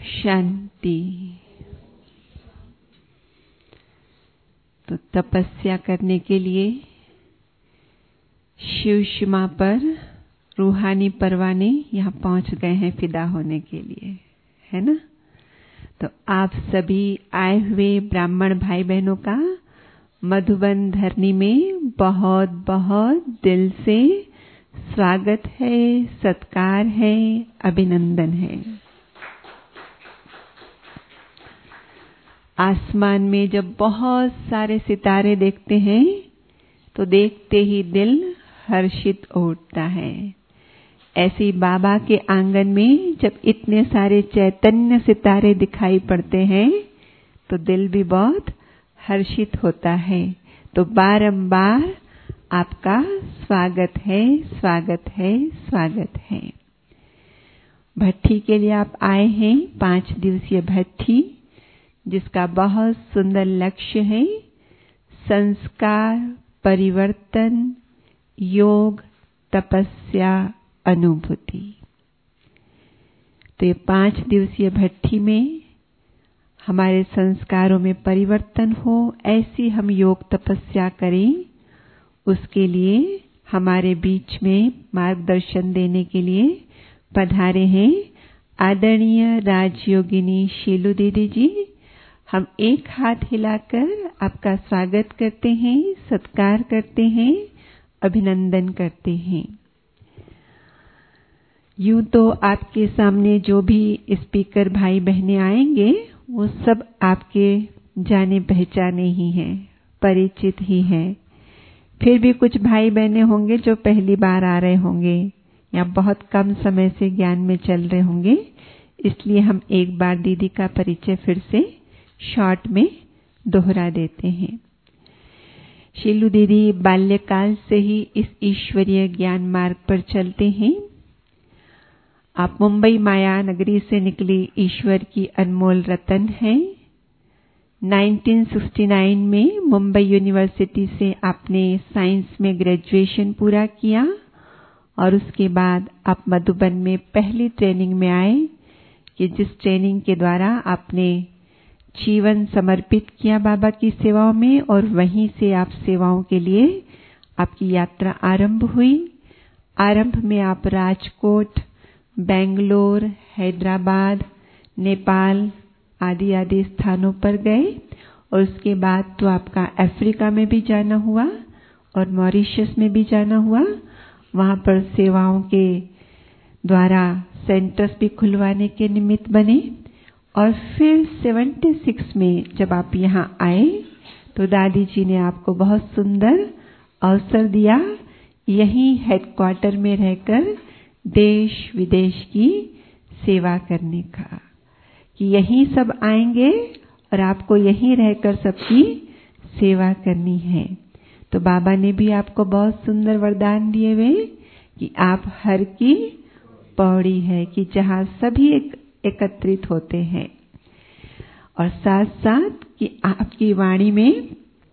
शांति। तो तपस्या करने के लिए शिव सीमा पर रूहानी परवाने यहाँ पहुँच गए हैं फिदा होने के लिए, है ना। तो आप सभी आए हुए ब्राह्मण भाई बहनों का मधुबन धरनी में बहुत बहुत दिल से स्वागत है, सत्कार है, अभिनंदन है। आसमान में जब बहुत सारे सितारे देखते हैं तो देखते ही दिल हर्षित उठता है। ऐसे बाबा के आंगन में जब इतने सारे चैतन्य सितारे दिखाई पड़ते हैं तो दिल भी बहुत हर्षित होता है। तो बारंबार आपका स्वागत है, स्वागत है, स्वागत है। भट्ठी के लिए आप आए हैं, 5 दिवसीय भट्ठी, जिसका बहुत सुंदर लक्ष्य है संस्कार, परिवर्तन, योग, तपस्या, अनुभूति। तो ये 5 दिवसीय भट्ठी में हमारे संस्कारों में परिवर्तन हो, ऐसी हम योग तपस्या करें। उसके लिए हमारे बीच में मार्गदर्शन देने के लिए पधारे हैं आदरणीय राजयोगिनी शीलू दीदी जी। हम एक हाथ हिलाकर आपका स्वागत करते हैं, सत्कार करते हैं, अभिनंदन करते हैं। यूं तो आपके सामने जो भी स्पीकर भाई बहनें आएंगे वो सब आपके जाने पहचाने ही हैं, परिचित ही हैं। फिर भी कुछ भाई बहनें होंगे जो पहली बार आ रहे होंगे या बहुत कम समय से ज्ञान में चल रहे होंगे, इसलिए हम एक बार दीदी का परिचय फिर से शॉर्ट में दोहरा देते हैं। शीलू दीदी बाल्यकाल से ही इस ईश्वरीय ज्ञान मार्ग पर चलते हैं। आप मुंबई माया नगरी से निकली ईश्वर की अनमोल रतन हैं। 1969 में मुंबई यूनिवर्सिटी से आपने साइंस में ग्रेजुएशन पूरा किया और उसके बाद आप मधुबन में पहली ट्रेनिंग में आए कि जिस ट्रेनिंग के द्वारा आपने जीवन समर्पित किया बाबा की सेवाओं में, और वहीं से आप सेवाओं के लिए आपकी यात्रा आरंभ हुई। आरंभ में आप राजकोट, बेंगलोर, हैदराबाद, नेपाल आदि आदि स्थानों पर गए और उसके बाद तो आपका अफ्रीका में भी जाना हुआ और मॉरिशस में भी जाना हुआ। वहां पर सेवाओं के द्वारा सेंटर्स भी खुलवाने के निमित्त बने। और फिर 76 में जब आप यहाँ आए तो दादी जी ने आपको बहुत सुंदर अवसर दिया यहीं हेडक्वार्टर में रहकर देश विदेश की सेवा करने का, कि यहीं सब आएंगे और आपको यहीं रहकर सबकी सेवा करनी है। तो बाबा ने भी आपको बहुत सुंदर वरदान दिए हुए कि आप हर की पौड़ी है, कि जहां सभी एकत्रित होते हैं, और साथ साथ कि आपकी वाणी में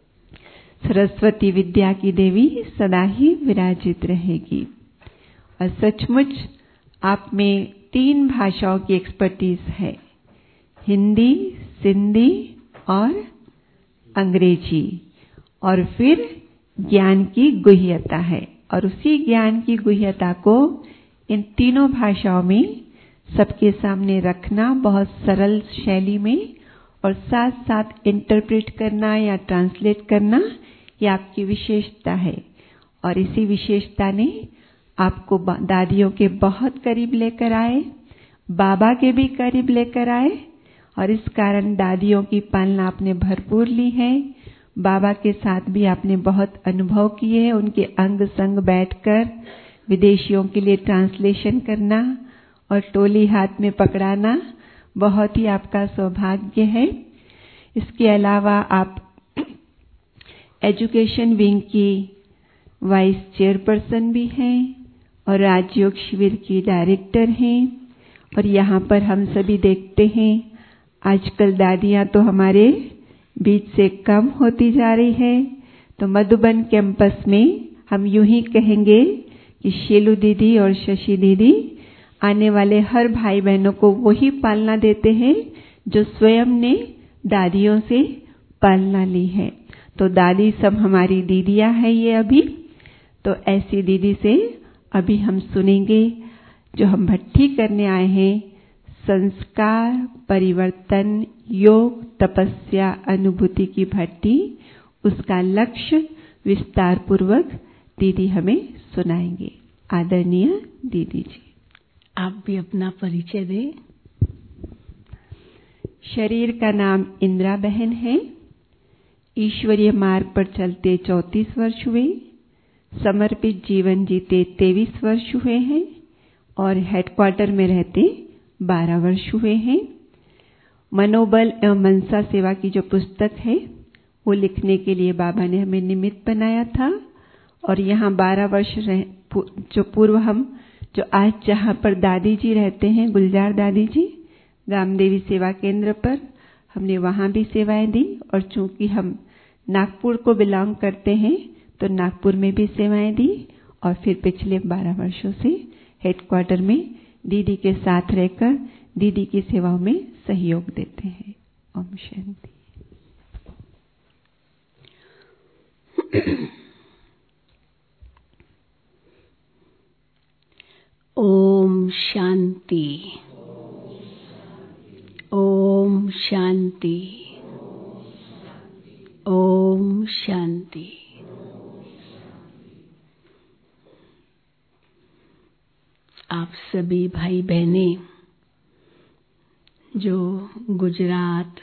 सरस्वती विद्या की देवी सदा ही विराजित रहेगी। और सचमुच आप में 3 भाषाओं की एक्सपर्टीज है, हिंदी, सिंधी और अंग्रेजी। और फिर ज्ञान की गुह्यता है, और उसी ज्ञान की गुह्यता को इन तीनों भाषाओं में सबके सामने रखना बहुत सरल शैली में, और साथ साथ इंटरप्रेट करना या ट्रांसलेट करना, ये आपकी विशेषता है। और इसी विशेषता ने आपको दादियों के बहुत करीब लेकर आए, बाबा के भी करीब लेकर आए, और इस कारण दादियों की पालना आपने भरपूर ली है। बाबा के साथ भी आपने बहुत अनुभव किए हैं, उनके अंग संग बैठकर विदेशियों के लिए ट्रांसलेशन करना और टोली हाथ में पकड़ाना बहुत ही आपका सौभाग्य है। इसके अलावा आप एजुकेशन विंग की वाइस चेयरपर्सन भी हैं और राजयोग शिविर की डायरेक्टर हैं। और यहाँ पर हम सभी देखते हैं आजकल दादियाँ तो हमारे बीच से कम होती जा रही है। तो मधुबन कैंपस में हम यूं ही कहेंगे कि शीलू दीदी और शशि दीदी आने वाले हर भाई बहनों को वही पालना देते हैं जो स्वयं ने दादियों से पालना ली है। तो दादी सब हमारी दीदियां हैं ये अभी। तो ऐसी दीदी से अभी हम सुनेंगे जो हम भट्टी करने आए हैं, संस्कार परिवर्तन योग तपस्या अनुभूति की भट्टी, उसका लक्ष्य विस्तार पूर्वक दीदी हमें सुनाएंगे। आदरणीय दीदी जी, आप भी अपना परिचय दें। शरीर का नाम इंदिरा बहन है। ईश्वरीय मार्ग पर चलते 34 वर्ष हुए, समर्पित जीवन जीते 23 वर्ष हुए हैं और हेडक्वार्टर में रहते 12 वर्ष हुए हैं। मनोबल एवं मनसा सेवा की जो पुस्तक है वो लिखने के लिए बाबा ने हमें निमित्त बनाया था और यहाँ 12 वर्ष जो पूर्व हम जो आज जहाँ पर दादी जी रहते हैं, गुलजार दादी जी, गामदेवी सेवा केंद्र पर, हमने वहाँ भी सेवाएं दी। और चूंकि हम नागपुर को बिलोंग करते हैं तो नागपुर में भी सेवाएं दी और फिर पिछले 12 वर्षों से हेडक्वार्टर में दीदी के साथ रहकर दीदी की सेवाओं में सहयोग देते हैं। ओम शांति। ओम शांति। ओम शांति। ओम शांति। आप सभी भाई बहनें जो गुजरात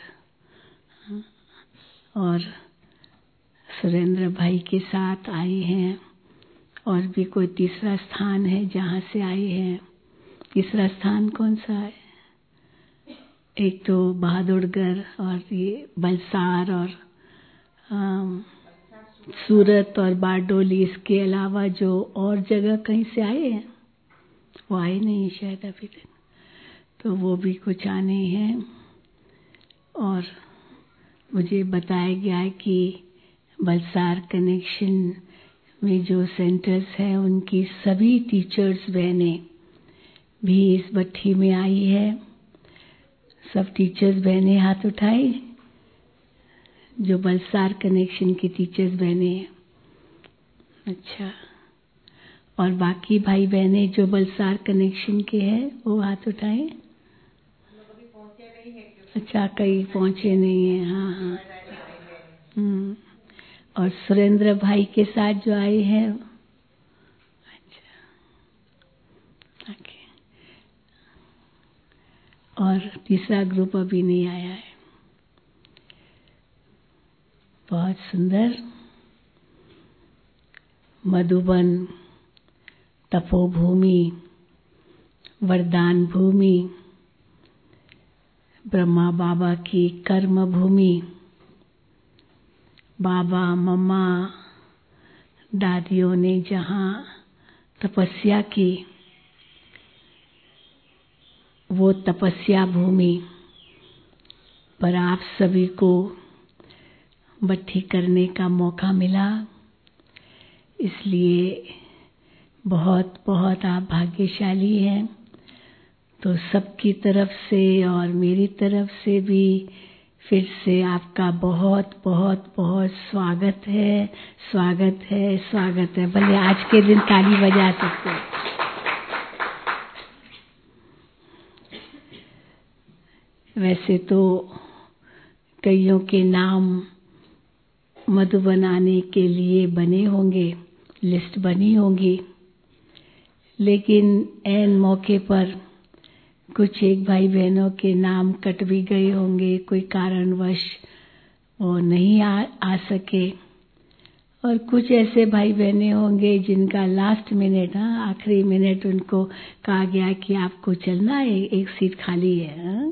और सुरेंद्र भाई के साथ आए हैं और भी कोई तीसरा स्थान है जहाँ से आए हैं। तीसरा स्थान कौन सा है? एक तो बहादुरगढ़ और ये बलसार और सूरत और बारडोली, इसके अलावा जो और जगह कहीं से आए हैं वो आए नहीं शायद अभी तक, तो वो भी कुछ आने हैं। और मुझे बताया गया है कि बलसार कनेक्शन में जो सेंटर्स हैं उनकी सभी टीचर्स बहनें भी इस भट्टी में आई है। सब टीचर्स बहनें हाथ उठाई जो बलसार कनेक्शन की टीचर्स बहनें हैं। अच्छा, और बाकी भाई बहनें जो बलसार कनेक्शन के हैं वो हाथ उठाएं। अच्छा, कहीं पहुंचे नहीं है। हाँ हाँ। और सुरेंद्र भाई के साथ जो आए हैं, अच्छा, ओके। और तीसरा ग्रुप अभी नहीं आया है। बहुत सुंदर। मधुबन तपोभूमि, वरदान भूमि, ब्रह्मा बाबा की कर्म भूमि, बाबा मम्मा दादियों ने जहाँ तपस्या की वो तपस्या भूमि पर आप सभी को भट्टी करने का मौका मिला, इसलिए बहुत बहुत आप भाग्यशाली हैं। तो सबकी तरफ से और मेरी तरफ से भी फिर से आपका बहुत बहुत बहुत स्वागत है, स्वागत है, स्वागत है। भले आज के दिन ताली बजा सकते हैं। वैसे तो कईयों के नाम मधुबन आने के लिए बने होंगे, लिस्ट बनी होगी, लेकिन ऐन मौके पर कुछ एक भाई बहनों के नाम कट भी गए होंगे, कोई कारणवश वो नहीं आ सके। और कुछ ऐसे भाई बहने होंगे जिनका लास्ट मिनट, आखिरी मिनट उनको कहा गया कि आपको चलना है, एक सीट खाली है,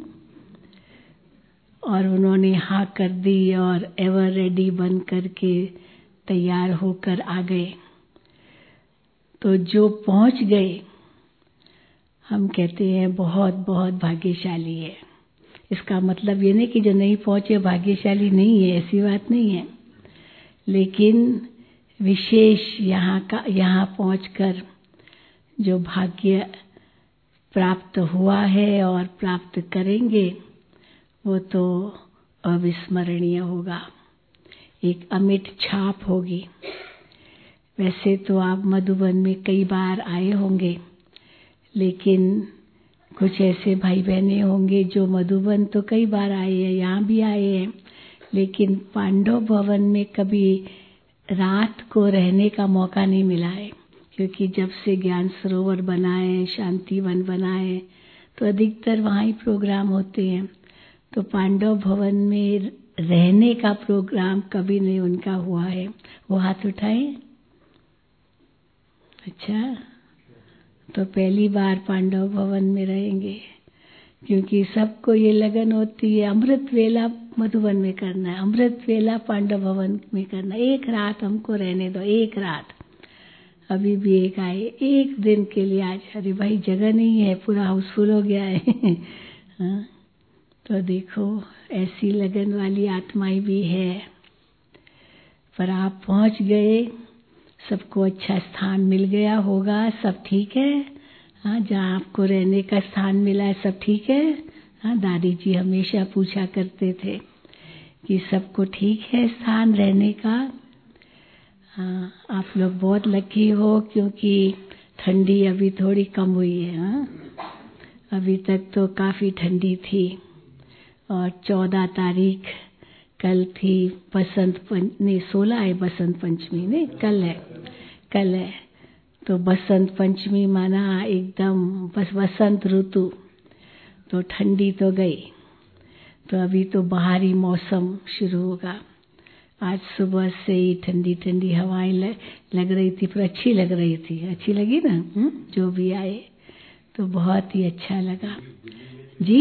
और उन्होंने हाँ कर दी और एवर रेडी बन करके तैयार होकर आ गए। तो जो पहुंच गए हम कहते हैं बहुत बहुत भाग्यशाली है। इसका मतलब ये नहीं कि जो नहीं पहुंचे भाग्यशाली नहीं है, ऐसी बात नहीं है, लेकिन विशेष यहाँ पहुंचकर जो भाग्य प्राप्त हुआ है और प्राप्त करेंगे वो तो अविस्मरणीय होगा, एक अमिट छाप होगी। वैसे तो आप मधुबन में कई बार आए होंगे, लेकिन कुछ ऐसे भाई बहने होंगे जो मधुबन तो कई बार आए हैं, यहाँ भी आए हैं, लेकिन पांडव भवन में कभी रात को रहने का मौका नहीं मिला है, क्योंकि जब से ज्ञान सरोवर बना है, शांतिवन बना है, तो अधिकतर वहाँ ही प्रोग्राम होते हैं। तो पांडव भवन में रहने का प्रोग्राम कभी नहीं उनका हुआ है। वो हाथ उठाएं। अच्छा, तो पहली बार पांडव भवन में रहेंगे, क्योंकि सबको ये लगन होती है अमृत वेला मधुबन में करना है, अमृत वेला पांडव भवन में करना है, एक रात हमको रहने दो, एक रात। अभी भी एक आए एक दिन के लिए आज, अरे भाई जगह नहीं है, पूरा हाउसफुल हो गया है। हाँ, तो देखो ऐसी लगन वाली आत्माएं भी है। पर आप पहुंच गए, सबको अच्छा स्थान मिल गया होगा, सब ठीक है। हाँ, जहाँ आपको रहने का स्थान मिला है सब ठीक है। हाँ, दादी जी हमेशा पूछा करते थे कि सबको ठीक है स्थान रहने का। हाँ, आप लोग बहुत लकी हो, क्योंकि ठंडी अभी थोड़ी कम हुई है। हाँ, अभी तक तो काफ़ी ठंडी थी। और 14 तारीख कल थी बसंत पंचमी, 16 है बसंत पंचमी, ने कल है। तो बसंत पंचमी माना एकदम बस बसंत ऋतु, तो ठंडी तो गई। तो अभी तो बाहरी मौसम शुरू होगा। आज सुबह से ही ठंडी ठंडी हवाएं लग रही थी, पर अच्छी लग रही थी, अच्छी लगी ना। जो भी आए तो बहुत ही अच्छा लगा जी।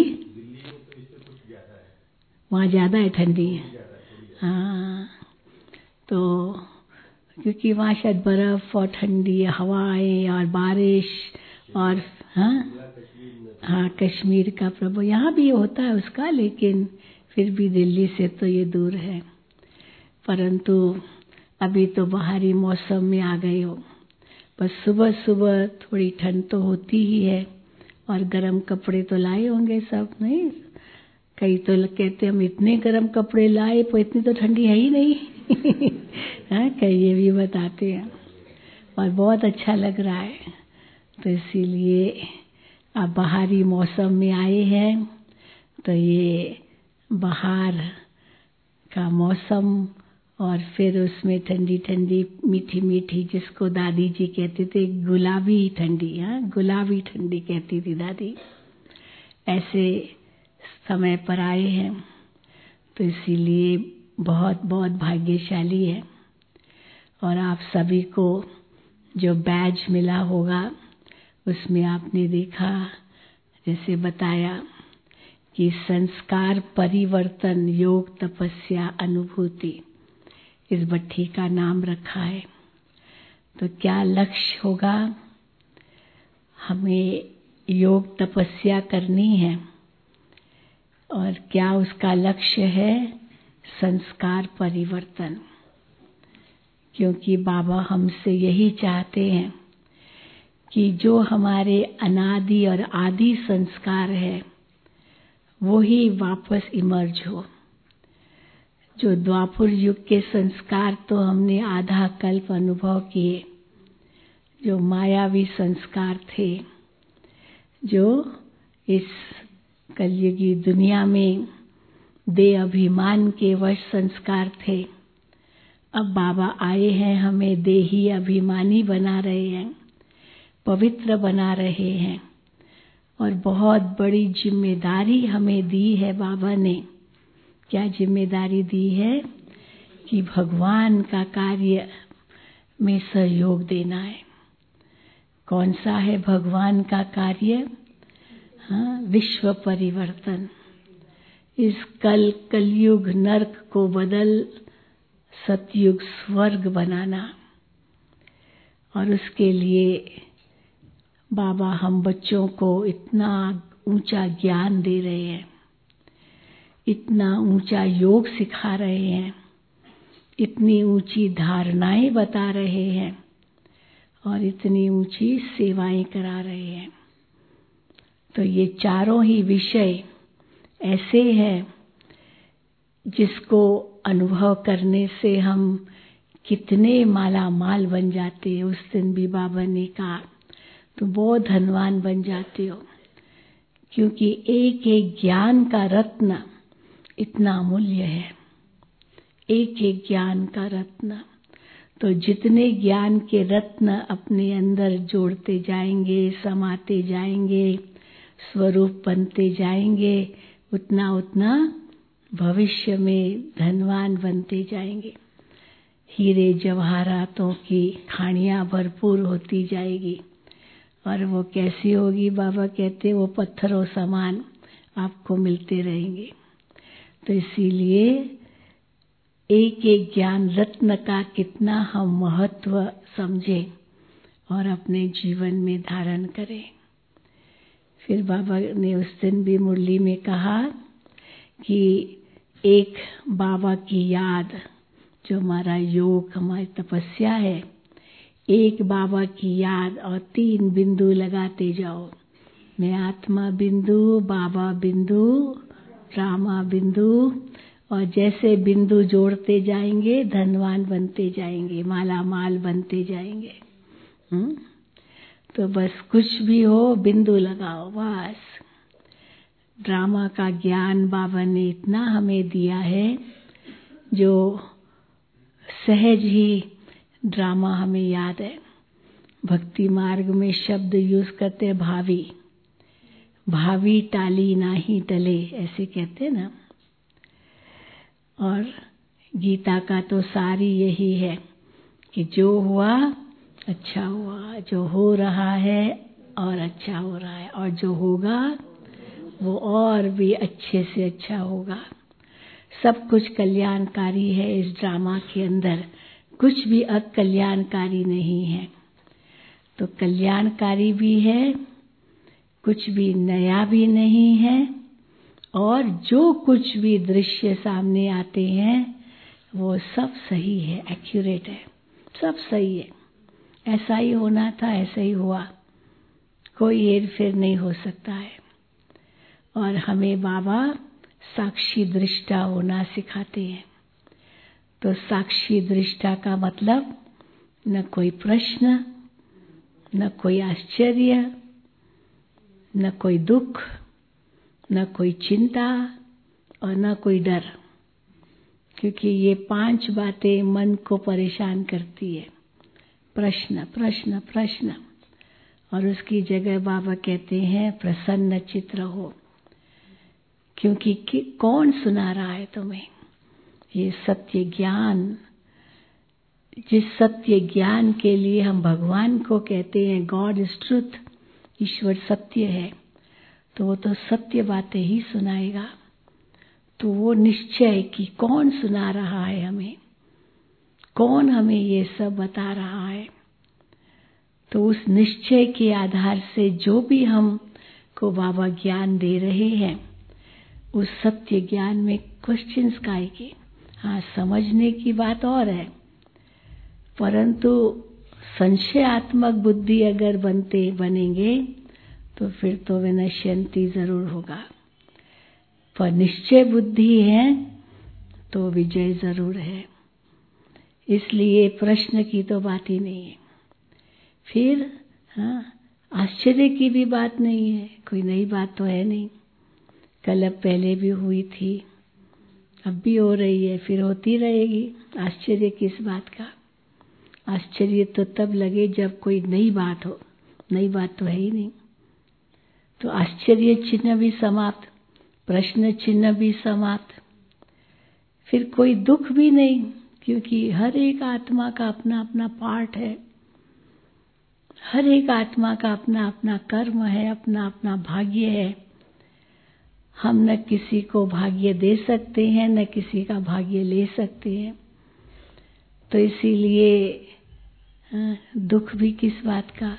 वहाँ ज़्यादा है ठंडी। हाँ, तो क्योंकि वहाँ शायद बर्फ़ और ठंडी हवाएं और बारिश और हाँ कश्मीर का प्रभु यहाँ भी होता है उसका, लेकिन फिर भी दिल्ली से तो ये दूर है। परंतु अभी तो बाहरी मौसम में आ गए हो। बस सुबह सुबह थोड़ी ठंड तो होती ही है, और गर्म कपड़े तो लाए होंगे सब, नहीं? कई तो कहते हम इतने गर्म कपड़े लाए, पर इतनी तो ठंडी है ही नहीं। हाँ, कई ये भी बताते हैं, और बहुत अच्छा लग रहा है। तो इसीलिए आप बाहरी मौसम में आए हैं, तो ये बाहर का मौसम और फिर उसमें ठंडी ठंडी मीठी मीठी, जिसको दादी जी कहते थे गुलाबी ठंडी। हाँ, गुलाबी ठंडी कहती थी दादी। ऐसे समय पर आए हैं, तो इसीलिए बहुत बहुत भाग्यशाली है। और आप सभी को जो बैज मिला होगा उसमें आपने देखा, जैसे बताया कि संस्कार परिवर्तन योग तपस्या अनुभूति, इस भट्ठी का नाम रखा है। तो क्या लक्ष्य होगा? हमें योग तपस्या करनी है, और क्या उसका लक्ष्य है? संस्कार परिवर्तन। क्योंकि बाबा हमसे यही चाहते हैं कि जो हमारे अनादि और आदि संस्कार है वो ही वापस इमर्ज हो। जो द्वापर युग के संस्कार तो हमने आधा कल्प अनुभव किए, जो मायावी संस्कार थे, जो इस कलयुगी दुनिया में देह अभिमान के वश संस्कार थे। अब बाबा आए हैं, हमें देही अभिमानी बना रहे हैं, पवित्र बना रहे हैं, और बहुत बड़ी जिम्मेदारी हमें दी है बाबा ने। क्या जिम्मेदारी दी है? कि भगवान का कार्य में सहयोग देना है। कौन सा है भगवान का कार्य? हाँ, विश्व परिवर्तन। इस कलयुग नर्क को बदल सतयुग स्वर्ग बनाना। और उसके लिए बाबा हम बच्चों को इतना ऊंचा ज्ञान दे रहे हैं, इतना ऊंचा योग सिखा रहे हैं, इतनी ऊंची धारणाएं बता रहे हैं, और इतनी ऊंची सेवाएं करा रहे हैं। तो ये चारों ही विषय ऐसे हैं जिसको अनुभव करने से हम कितने माला माल बन जाते हैं। उस दिन भी बाबा ने कहा तो बहुत धनवान बन जाते हो, क्योंकि एक एक ज्ञान का रत्न इतना अमूल्य है, एक एक ज्ञान का रत्न। तो जितने ज्ञान के रत्न अपने अंदर जोड़ते जाएंगे, समाते जाएंगे, स्वरूप बनते जाएंगे, उतना उतना भविष्य में धनवान बनते जाएंगे। हीरे जवाहरातों की खानियां भरपूर होती जाएगी। और वो कैसी होगी? बाबा कहते वो पत्थरों समान आपको मिलते रहेंगे। तो इसीलिए एक एक ज्ञान रत्न का कितना हम महत्व समझें और अपने जीवन में धारण करें। फिर बाबा ने उस दिन भी मुरली में कहा कि एक बाबा की याद, जो हमारा योग, हमारी तपस्या है, एक बाबा की याद और 3 बिंदु लगाते जाओ। मैं आत्मा बिंदु, बाबा बिंदु, रामा बिंदु, और जैसे बिंदु जोड़ते जाएंगे धनवान बनते जाएंगे, माला माल बनते जाएंगे। तो बस कुछ भी हो बिंदु लगाओ बस। ड्रामा का ज्ञान बाबा ने इतना हमें दिया है, जो सहज ही ड्रामा हमें याद है। भक्ति मार्ग में शब्द यूज करते भावी, भावी टाली नाही टले, ऐसे कहते ना। और गीता का तो सारी यही है कि जो हुआ अच्छा हुआ, जो हो रहा है और अच्छा हो रहा है, और जो होगा वो और भी अच्छे से अच्छा होगा। सब कुछ कल्याणकारी है इस ड्रामा के अंदर, कुछ भी अकल्याणकारी नहीं है। तो कल्याणकारी भी है, कुछ भी नया भी नहीं है, और जो कुछ भी दृश्य सामने आते हैं वो सब सही है, एक्यूरेट है, सब सही है। ऐसा ही होना था, ऐसा ही हुआ, कोई हेर फेर नहीं हो सकता है। और हमें बाबा साक्षी दृष्टा होना सिखाते हैं। तो साक्षी दृष्टा का मतलब न कोई प्रश्न, न कोई आश्चर्य, न कोई दुख, न कोई चिंता और न कोई डर, क्योंकि ये 5 बातें मन को परेशान करती है। प्रश्न प्रश्न प्रश्न, और उसकी जगह बाबा कहते हैं प्रसन्न चित्त रहो, क्योंकि कौन सुना रहा है तुम्हें ये सत्य ज्ञान। जिस सत्य ज्ञान के लिए हम भगवान को कहते हैं गॉड इज ट्रुथ, ईश्वर सत्य है, तो वो तो सत्य बातें ही सुनाएगा। तो वो निश्चय कि कौन सुना रहा है हमें, कौन हमें ये सब बता रहा है। तो उस निश्चय के आधार से जो भी हम को बाबा ज्ञान दे रहे हैं, उस सत्य ज्ञान में क्वेश्चंस काहे के। हाँ, समझने की बात और है, परंतु संशयात्मक बुद्धि अगर बनेंगे तो फिर तो विनश्यंती जरूर होगा, पर निश्चय बुद्धि है तो विजय जरूर है। इसलिए प्रश्न की तो बात ही नहीं है। फिर हाँ, आश्चर्य की भी बात नहीं है, कोई नई बात तो है नहीं। कल अब पहले भी हुई थी, अब भी हो रही है, फिर होती रहेगी। आश्चर्य किस बात का? आश्चर्य तो तब लगे जब कोई नई बात हो, नई बात तो है ही नहीं। तो आश्चर्य चिन्ह भी समाप्त, प्रश्न चिन्ह भी समाप्त, फिर कोई दुख भी नहीं, क्योंकि हर एक आत्मा का अपना अपना पार्ट है, हर एक आत्मा का अपना अपना कर्म है, अपना अपना भाग्य है। हम न किसी को भाग्य दे सकते हैं, न किसी का भाग्य ले सकते हैं। तो इसीलिए दुख भी किस बात का,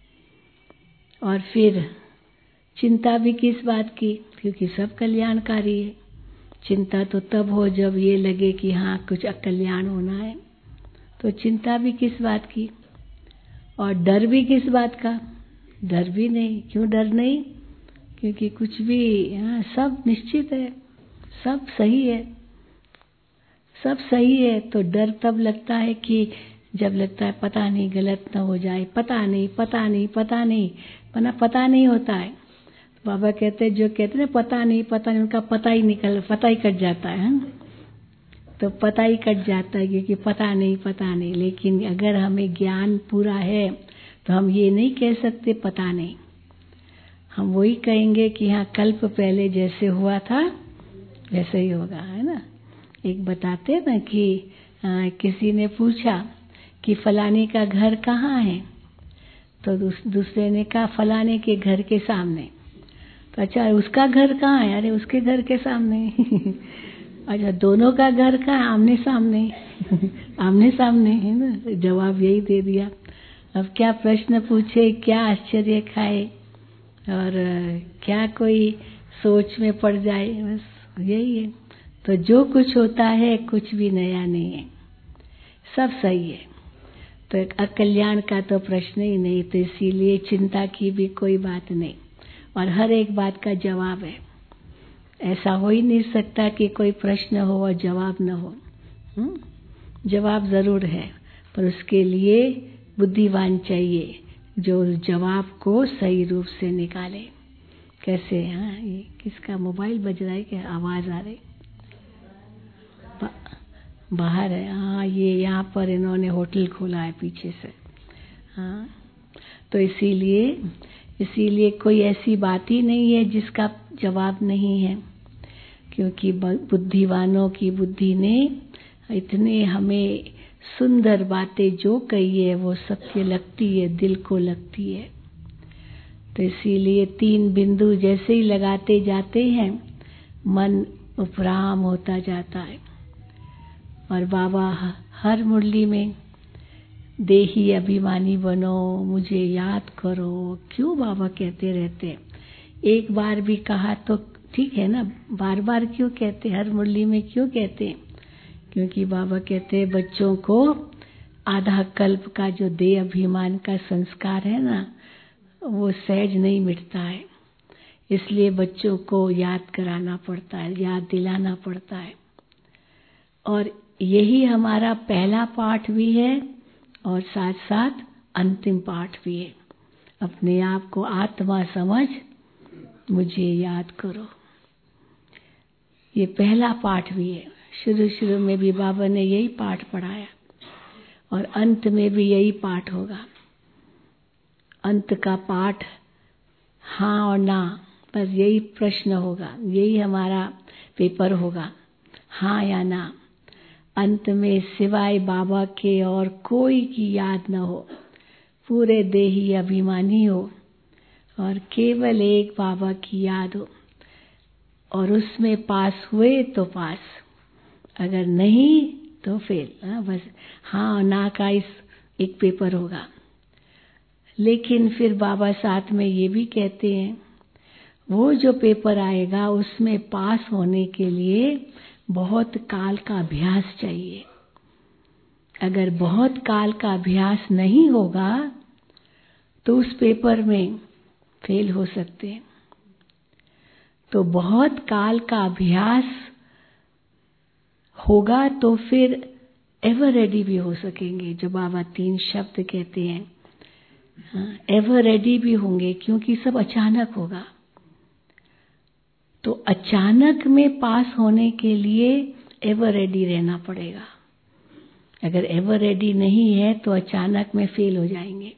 और फिर चिंता भी किस बात की, क्योंकि सब कल्याणकारी है। चिंता तो तब हो जब ये लगे कि हाँ कुछ अकल्याण होना है, तो चिंता भी किस बात की। और डर भी किस बात का? डर भी नहीं। क्यों डर नहीं? क्योंकि कुछ भी सब निश्चित है, सब सही है, सब सही है। तो डर तब लगता है कि जब लगता है पता नहीं गलत न हो जाए, पता नहीं पता नहीं पता नहीं, वरना पता नहीं होता है। बाबा कहते हैं जो कहते हैं पता नहीं उनका पता ही कट जाता है। तो पता ही कट जाता है क्योंकि पता नहीं। लेकिन अगर हमें ज्ञान पूरा है तो हम ये नहीं कह सकते पता नहीं, हम वही कहेंगे कि हाँ कल्प पहले जैसे हुआ था वैसे ही होगा, है ना। एक बताते ना कि किसी ने पूछा कि फलाने का घर कहाँ है, तो दूसरे ने कहा फलाने के घर के सामने। तो अच्छा उसका घर कहाँ है? अरे उसके घर के सामने। अच्छा दोनों का घर कहाँ? आमने सामने। आमने सामने, है ना। जवाब यही दे दिया। अब क्या प्रश्न पूछे, क्या आश्चर्य खाए और क्या कोई सोच में पड़ जाए, बस यही है। तो जो कुछ होता है कुछ भी नया नहीं है, सब सही है। तो एक अकल्याण का तो प्रश्न ही नहीं, तो इसीलिए चिंता की भी कोई बात नहीं और हर एक बात का जवाब है। ऐसा हो ही नहीं सकता कि कोई प्रश्न हो और जवाब न हो। जवाब जरूर है, पर उसके लिए बुद्धिमान चाहिए जो जवाब को सही रूप से निकाले। कैसे? ये किसका मोबाइल बज रहा है? क्या आवाज आ रही? बाहर है। ये यहाँ पर इन्होंने होटल खोला है पीछे से। तो इसीलिए कोई ऐसी बात ही नहीं है जिसका जवाब नहीं है, क्योंकि बुद्धिवानों की बुद्धि ने इतने हमें सुंदर बातें जो कही है वो सत्य लगती है, दिल को लगती है। तो इसीलिए 3 बिंदु जैसे ही लगाते जाते हैं मन उपराम होता जाता है। और बाबा हर मुरली में देही अभिमानी बनो, मुझे याद करो, क्यों बाबा कहते रहते हैं? एक बार भी कहा तो ठीक है ना, बार बार क्यों कहते? हर मुरली में क्यों कहते हैं? क्योंकि बाबा कहते हैं बच्चों को आधा कल्प का जो देह अभिमान का संस्कार है ना, वो सहज नहीं मिटता है। इसलिए बच्चों को याद कराना पड़ता है, याद दिलाना पड़ता है। और यही हमारा पहला पाठ भी है और साथ साथ अंतिम पाठ भी है। अपने आप को आत्मा समझ मुझे याद करो, ये पहला पाठ भी है। शुरू में भी बाबा ने यही पाठ पढ़ाया और अंत में भी यही पाठ होगा। अंत का पाठ हाँ और ना, बस यही प्रश्न होगा, यही हमारा पेपर होगा, हाँ या ना। अंत में सिवाय बाबा के और कोई की याद न हो, पूरे देही अभिमानी हो और केवल एक बाबा की याद हो, और उसमें पास हुए तो पास, अगर नहीं तो फेल। बस हाँ और ना का एक पेपर होगा। लेकिन फिर बाबा साथ में ये भी कहते हैं वो जो पेपर आएगा उसमें पास होने के लिए बहुत काल का अभ्यास चाहिए। अगर बहुत काल का अभ्यास नहीं होगा तो उस पेपर में फेल हो सकते हैं। तो बहुत काल का अभ्यास होगा तो फिर एवर रेडी भी हो सकेंगे। जो बाबा 3 शब्द कहते हैं, एवर रेडी भी होंगे, क्योंकि सब अचानक होगा। तो अचानक में पास होने के लिए एवर रेडी रहना पड़ेगा। अगर एवर रेडी नहीं है तो अचानक में फेल हो जाएंगे।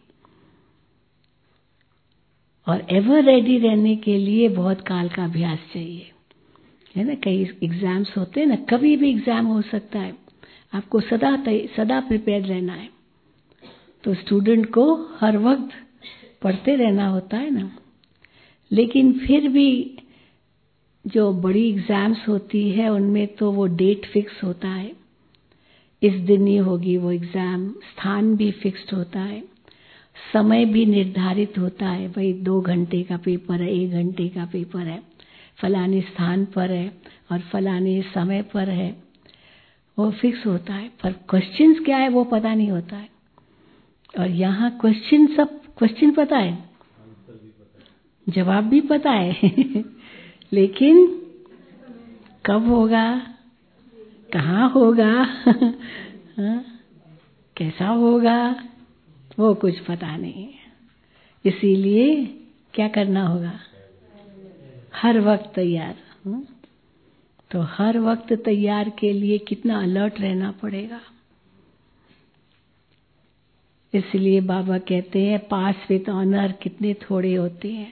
और एवर रेडी रहने के लिए बहुत काल का अभ्यास चाहिए, है ना। कई एग्जाम्स होते हैं ना, कभी भी एग्जाम हो सकता है, आपको सदा प्रिपेयर रहना है। तो स्टूडेंट को हर वक्त पढ़ते रहना होता है ना। लेकिन फिर भी जो बड़ी एग्जाम्स होती है उनमें तो वो डेट फिक्स होता है, इस दिन ही होगी वो एग्जाम, स्थान भी फिक्स्ड होता है, समय भी निर्धारित होता है। भाई 2 घंटे का पेपर है, 1 घंटे का पेपर है, फलाने स्थान पर है और फलाने समय पर है, वो फिक्स होता है। पर क्वेश्चंस क्या है वो पता नहीं होता है। और यहाँ क्वेश्चन पता है, जवाब भी पता है लेकिन कब होगा, कहाँ होगा कैसा होगा, वो कुछ पता नहीं है। इसीलिए क्या करना होगा, हर वक्त तैयार। तो हर वक्त तैयार के लिए कितना अलर्ट रहना पड़ेगा। इसलिए बाबा कहते हैं पास विद ऑनर कितने थोड़े होते हैं।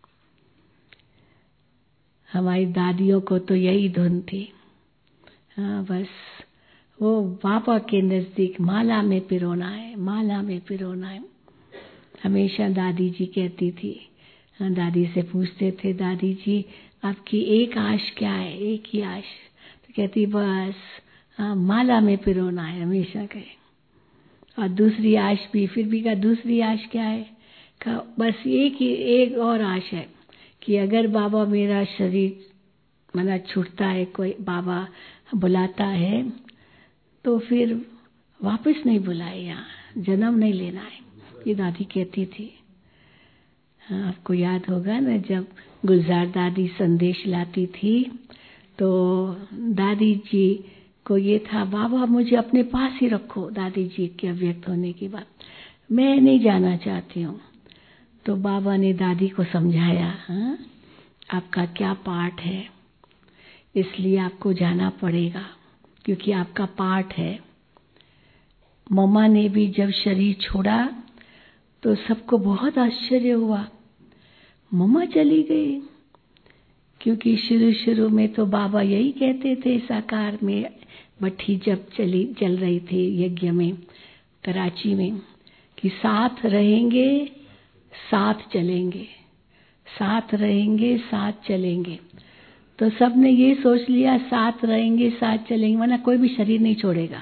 हमारी दादियों को तो यही धुन थी, हाँ बस वो बाबा के नजदीक माला में पिरोना है, माला में पिरोना है। हमेशा दादी जी कहती थी, दादी से पूछते थे, दादी जी आपकी एक आश क्या है, एक ही आश, तो कहती बस माला में पिरोना है, हमेशा कहे। और दूसरी आश भी, फिर भी कहा दूसरी आश क्या है, कहा बस एक और आश है कि अगर बाबा मेरा शरीर मना छूटता है, कोई बाबा बुलाता है तो फिर वापस नहीं बुलाए, यहाँ जन्म नहीं लेना है, ये दादी कहती थी। हाँ, आपको याद होगा ना जब गुलजार दादी संदेश लाती थी तो दादी जी को ये था, बाबा मुझे अपने पास ही रखो, दादी जी के अव्यक्त होने के बाद मैं नहीं जाना चाहती हूँ। तो बाबा ने दादी को समझाया, हाँ आपका क्या पार्ट है, इसलिए आपको जाना पड़ेगा क्योंकि आपका पार्ट है। मम्मा ने भी जब शरीर छोड़ा तो सबको बहुत आश्चर्य हुआ, मम्मा चली गई, क्योंकि शुरू में तो बाबा यही कहते थे, साकार में भट्ठी जब चल रही थी यज्ञ में कराची में, कि साथ रहेंगे साथ चलेंगे, साथ रहेंगे साथ चलेंगे। तो सबने ये सोच लिया साथ रहेंगे साथ चलेंगे, वरना कोई भी शरीर नहीं छोड़ेगा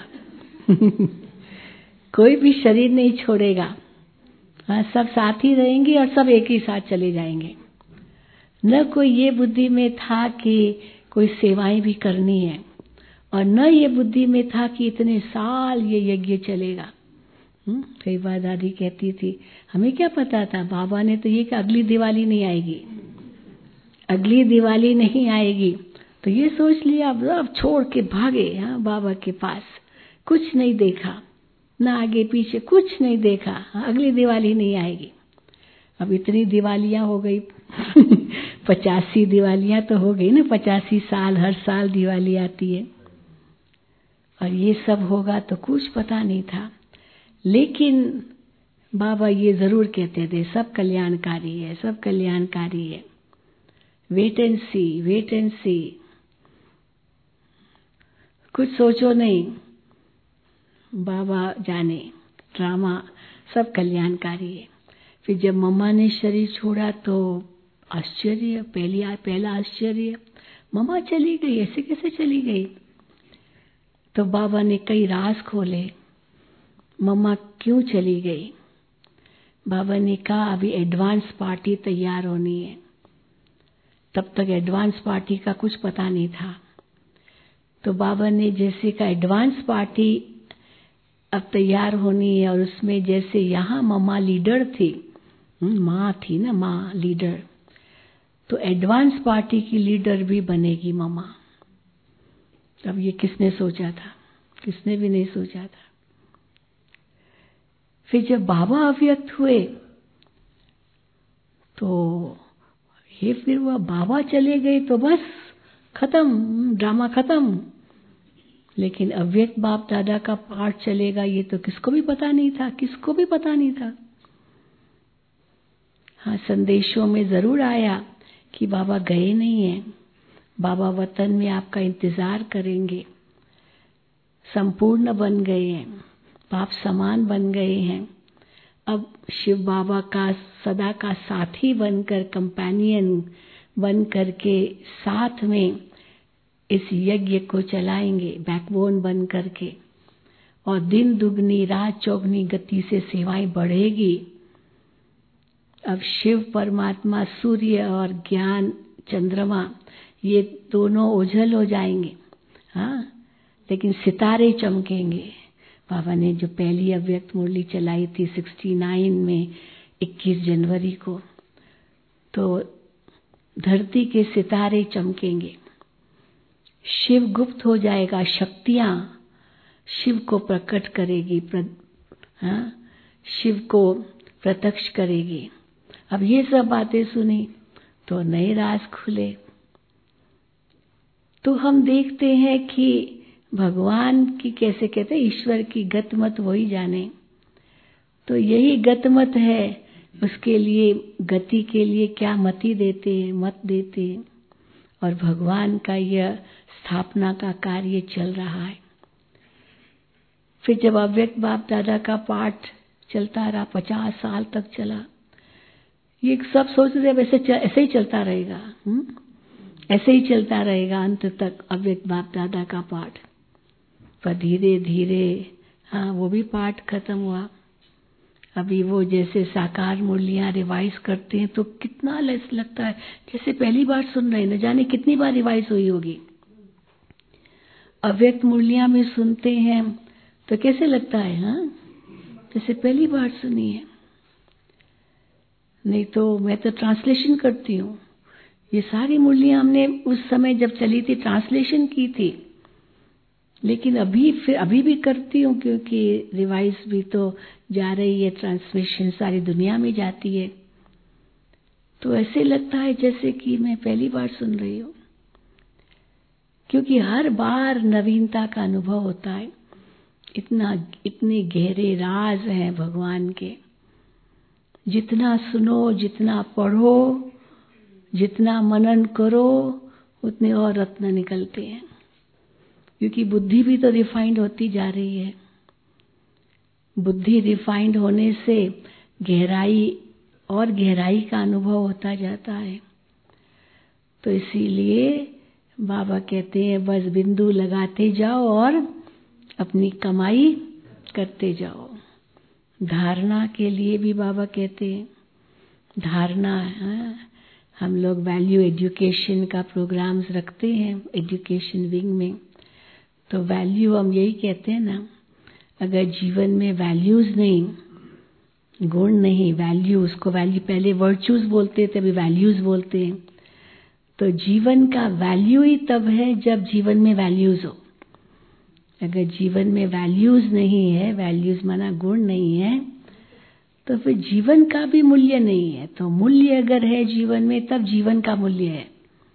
कोई भी शरीर नहीं छोड़ेगा, हाँ सब साथ ही रहेंगे और सब एक ही साथ चले जाएंगे। न कोई ये बुद्धि में था कि कोई सेवाएं भी करनी है, और न ये बुद्धि में था कि इतने साल ये यज्ञ चलेगा। कई बार दादी कहती थी, हमें क्या पता था, बाबा ने तो ये कि अगली दिवाली नहीं आएगी, अगली दिवाली नहीं आएगी, तो ये सोच लिया अब छोड़ के भागे हाँ बाबा के पास, कुछ नहीं देखा, ना आगे पीछे कुछ नहीं देखा, अगली दिवाली नहीं आएगी। अब इतनी दिवालियां हो गई 85 दिवालियां तो हो गई ना, 85 साल हर साल दिवाली आती है, और ये सब होगा तो कुछ पता नहीं था। लेकिन बाबा ये जरूर कहते थे, सब कल्याणकारी है, सब कल्याणकारी है, wait and see, wait and see, कुछ सोचो नहीं, बाबा जाने, ड्रामा सब कल्याणकारी है। फिर जब मम्मा ने शरीर छोड़ा तो आश्चर्य, पहला आश्चर्य, मम्मा चली गई, ऐसे कैसे चली गई। तो बाबा ने कई राज खोले, मम्मा क्यों चली गई। बाबा ने कहा अभी एडवांस पार्टी तैयार होनी है, तब तक एडवांस पार्टी का कुछ पता नहीं था। तो बाबा ने जैसे का एडवांस पार्टी अब तैयार होनी है, और उसमें जैसे यहाँ मम्मा लीडर थी, माँ थी ना, माँ लीडर, तो एडवांस पार्टी की लीडर भी बनेगी मम्मा। अब ये किसने सोचा था, किसने भी नहीं सोचा था। फिर जब बाबा अव्यक्त हुए तो ये फिर वह बाबा चले गए तो बस खत्म, ड्रामा खत्म। लेकिन अव्यक्त बाप दादा का पार्ट चलेगा ये तो किसको भी पता नहीं था, किसको भी पता नहीं था। हाँ, संदेशों में जरूर आया कि बाबा गए नहीं हैं, बाबा वतन में आपका इंतजार करेंगे, संपूर्ण बन गए हैं, बाप समान बन गए हैं। अब शिव बाबा का सदा का साथी बनकर, कंपेनियन बन करके साथ में इस यज्ञ को चलाएंगे, बैकबोन बन करके, और दिन दुगनी रात चौगनी गति से सेवाएं बढ़ेगी। अब शिव परमात्मा, सूर्य और ज्ञान चंद्रमा, ये दोनों ओझल हो जाएंगे, हाँ, लेकिन सितारे चमकेंगे। बाबा ने जो पहली अव्यक्त मुरली चलाई थी 69 में 21 जनवरी को, तो धरती के सितारे चमकेंगे, शिव गुप्त हो जाएगा, शक्तियां शिव को प्रकट करेगी, शिव को प्रत्यक्ष करेगी। अब ये सब बातें सुनी तो नए राज खुले। तो हम देखते हैं कि भगवान की, कैसे कहते हैं, ईश्वर की गतमत वही जाने। तो यही गतमत है, उसके लिए, गति के लिए क्या मति देते हैं, मत देते हैं। और भगवान का यह स्थापना का कार्य चल रहा है। फिर जब अव्यक्त बाप दादा का पाठ चलता रहा, 50 साल तक चला, ये सब सोचते थे वैसे ऐसे ही चलता रहेगा, ऐसे ही चलता रहेगा अंत तक अव्यक्त बाप दादा का पाठ। पर धीरे धीरे वो भी पाठ खत्म हुआ। अभी वो जैसे साकार मुरलियां रिवाइज करते हैं तो कितना लगता है जैसे पहली बार सुन रहे हैं, न जाने कितनी बार रिवाइज हुई होगी। अव्यक्त मुरलियां में सुनते हैं तो कैसे लगता है, जैसे पहली बार सुनी है। नहीं तो मैं तो ट्रांसलेशन करती हूँ, ये सारी मुरलियां हमने उस समय जब चली थी ट्रांसलेशन की थी, लेकिन अभी भी करती हूँ, क्योंकि रिवाइज भी तो जा रही है, ट्रांसमिशन सारी दुनिया में जाती है। तो ऐसे लगता है जैसे कि मैं पहली बार सुन रही हूँ, क्योंकि हर बार नवीनता का अनुभव होता है। इतने गहरे राज हैं भगवान के, जितना सुनो, जितना पढ़ो, जितना मनन करो, उतने और रत्न निकलते हैं। क्योंकि बुद्धि भी तो रिफाइंड होती जा रही है। बुद्धि रिफाइंड होने से गहराई और गहराई का अनुभव होता जाता है। तो इसीलिए बाबा कहते हैं बस बिंदु लगाते जाओ और अपनी कमाई करते जाओ। धारणा के लिए भी बाबा कहते हैं, धारणा, हम लोग वैल्यू एजुकेशन का प्रोग्राम्स रखते हैं एजुकेशन विंग में। तो वैल्यू हम यही कहते हैं ना, अगर जीवन में वैल्यूज नहीं, गुण नहीं, वैल्यू, उसको वैल्यू पहले वर्चूज बोलते थे, अभी वैल्यूज बोलते हैं। तो जीवन का वैल्यू ही तब है जब जीवन में वैल्यूज हो। अगर जीवन में वैल्यूज नहीं है, वैल्यूज माना गुण नहीं है, तो फिर जीवन का भी मूल्य नहीं है। तो मूल्य अगर है जीवन में, तब जीवन का मूल्य है।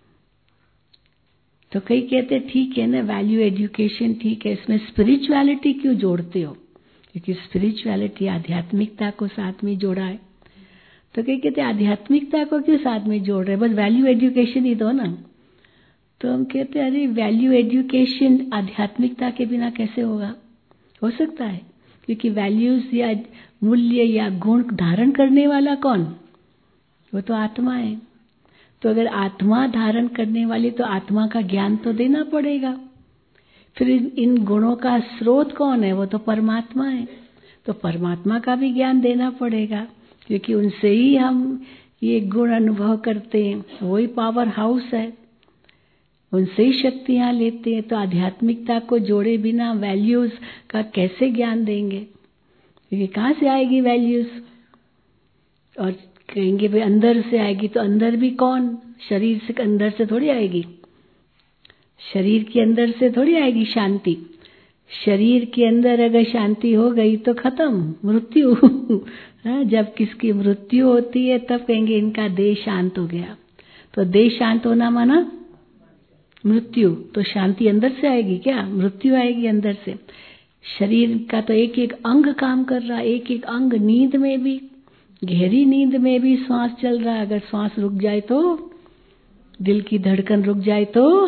तो कई कहते ठीक है ना, वैल्यू एजुकेशन ठीक है, इसमें स्पिरिचुअलिटी क्यों जोड़ते हो? क्योंकि स्पिरिचुअलिटी आध्यात्मिकता को साथ में जोड़ा है। तो कई कहते आध्यात्मिकता को क्यों साथ में जोड़ रहे, बस वैल्यू एजुकेशन ही दो ना। तो हम कहते अरे वैल्यू एजुकेशन आध्यात्मिकता के बिना कैसे होगा? हो सकता है, क्योंकि वैल्यूज या मूल्य या गुण धारण करने वाला कौन? वो तो आत्मा है। तो अगर आत्मा धारण करने वाली, तो आत्मा का ज्ञान तो देना पड़ेगा। फिर इन गुणों का स्रोत कौन है? वो तो परमात्मा है। तो परमात्मा का भी ज्ञान देना पड़ेगा, क्योंकि उनसे ही हम ये गुण अनुभव करते हैं। वही पावर हाउस है, उनसे ही शक्तियां लेते हैं। तो आध्यात्मिकता को जोड़े बिना वैल्यूज का कैसे ज्ञान देंगे? क्योंकि कहाँ से आएगी वैल्यूज? और कहेंगे भाई अंदर से आएगी, तो अंदर भी कौन? शरीर से अंदर से थोड़ी आएगी, शरीर के अंदर से थोड़ी आएगी शांति। शरीर के अंदर अगर शांति हो गई तो खत्म, मृत्यु। जब किसकी मृत्यु होती है तब कहेंगे इनका देह शांत हो गया। तो देह शांत होना माना मृत्यु। तो शांति अंदर से आएगी क्या? मृत्यु आएगी अंदर से। शरीर का तो एक एक अंग काम कर रहा है, एक एक अंग। नींद में भी, गहरी नींद में भी श्वास चल रहा है। अगर श्वास रुक जाए तो, दिल की धड़कन रुक जाए तो,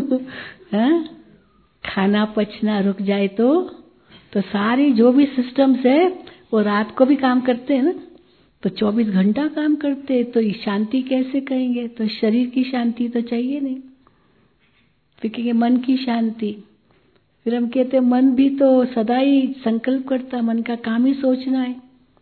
खाना पचना रुक जाए तो सारी जो भी सिस्टम्स है वो रात को भी काम करते हैं ना। तो 24 घंटा काम करते हैं, तो शांति कैसे कहेंगे? तो शरीर की शांति तो चाहिए नहीं। फिर कहेंगे मन की शांति। फिर हम कहते हैं मन भी तो सदा ही संकल्प करता, मन का काम ही सोचना है।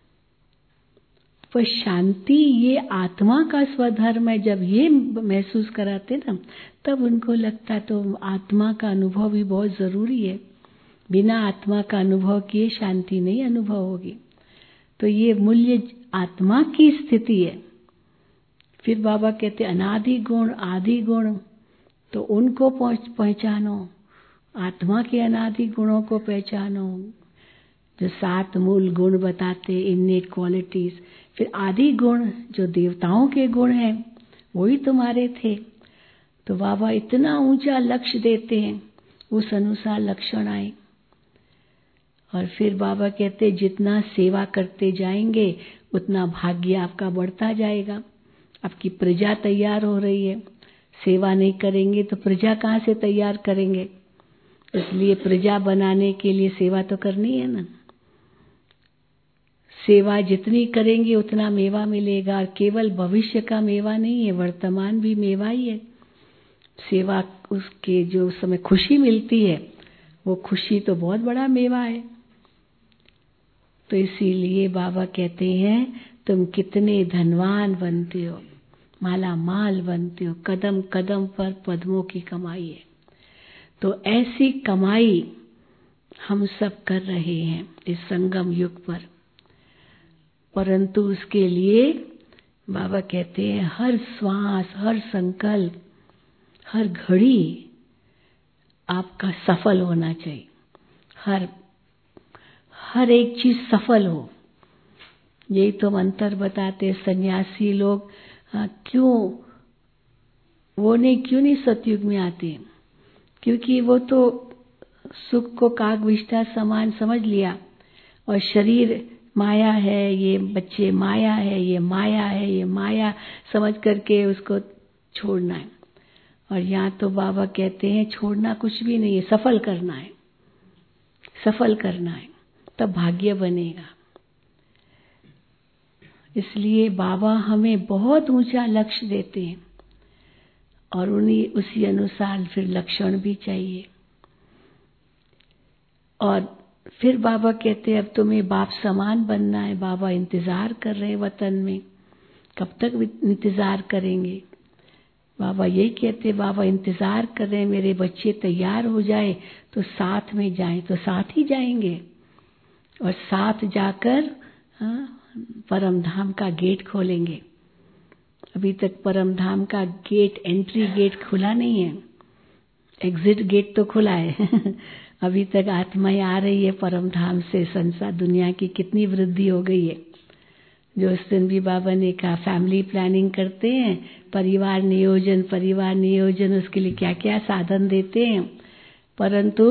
पर शांति ये आत्मा का स्वधर्म है। जब ये महसूस कराते ना, तब उनको लगता तो आत्मा का अनुभव भी बहुत जरूरी है। बिना आत्मा का अनुभव किए शांति नहीं अनुभव होगी। तो ये मूल्य आत्मा की स्थिति है। फिर बाबा कहते अनादि गुण आदि गुण, तो उनको पहचानो, आत्मा के अनादि गुणों को पहचानो, जो 7 मूल गुण बताते, इननेट क्वालिटीज। फिर आदि गुण जो देवताओं के गुण हैं, वही तुम्हारे थे। तो बाबा इतना ऊंचा लक्ष्य देते हैं, उस अनुसार लक्षण आए। और फिर बाबा कहते जितना सेवा करते जाएंगे उतना भाग्य आपका बढ़ता जाएगा। आपकी प्रजा तैयार हो रही है, सेवा नहीं करेंगे तो प्रजा कहाँ से तैयार करेंगे? इसलिए प्रजा बनाने के लिए सेवा तो करनी है ना। सेवा जितनी करेंगे उतना मेवा मिलेगा, और केवल भविष्य का मेवा नहीं है, वर्तमान भी मेवा ही है। सेवा उसके जो समय खुशी मिलती है, वो खुशी तो बहुत बड़ा मेवा है। तो इसीलिए बाबा कहते हैं तुम कितने धनवान बनते हो, माला माल बनते हो, कदम कदम पर पद्मों की कमाई है। तो ऐसी कमाई हम सब कर रहे हैं इस संगम युग पर। परंतु उसके लिए बाबा कहते हैं हर श्वास, हर संकल्प, हर घड़ी आपका सफल होना चाहिए। हर एक चीज सफल हो। यही तो मंत्र बताते सन्यासी लोग। क्यों नहीं सतयुग में आते? क्योंकि वो तो सुख को काग विष्ठा समान समझ लिया, और शरीर माया है, ये बच्चे माया है, ये माया है, ये माया समझ करके उसको छोड़ना है। और यहाँ तो बाबा कहते हैं छोड़ना कुछ भी नहीं है, सफल करना है, सफल करना है, तब भाग्य बनेगा। इसलिए बाबा हमें बहुत ऊंचा लक्ष्य देते हैं, और उसी अनुसार फिर लक्षण भी चाहिए। और फिर बाबा कहते हैं अब तुम्हें बाप समान बनना है। बाबा इंतजार कर रहे हैं वतन में, कब तक इंतजार करेंगे? बाबा यही कहते, बाबा इंतजार कर रहे हैं मेरे बच्चे तैयार हो जाए तो साथ में जाएं। तो साथ ही जाएंगे, और साथ जाकर परम धाम का गेट खोलेंगे। अभी तक परम धाम का गेट, एंट्री गेट खुला नहीं है, एग्जिट गेट तो खुला है। अभी तक आत्माएं आ रही है परम धाम से। संसार दुनिया की कितनी वृद्धि हो गई है। जो उस दिन भी बाबा ने कहा फैमिली प्लानिंग करते हैं, परिवार नियोजन उसके लिए क्या क्या साधन देते हैं, परंतु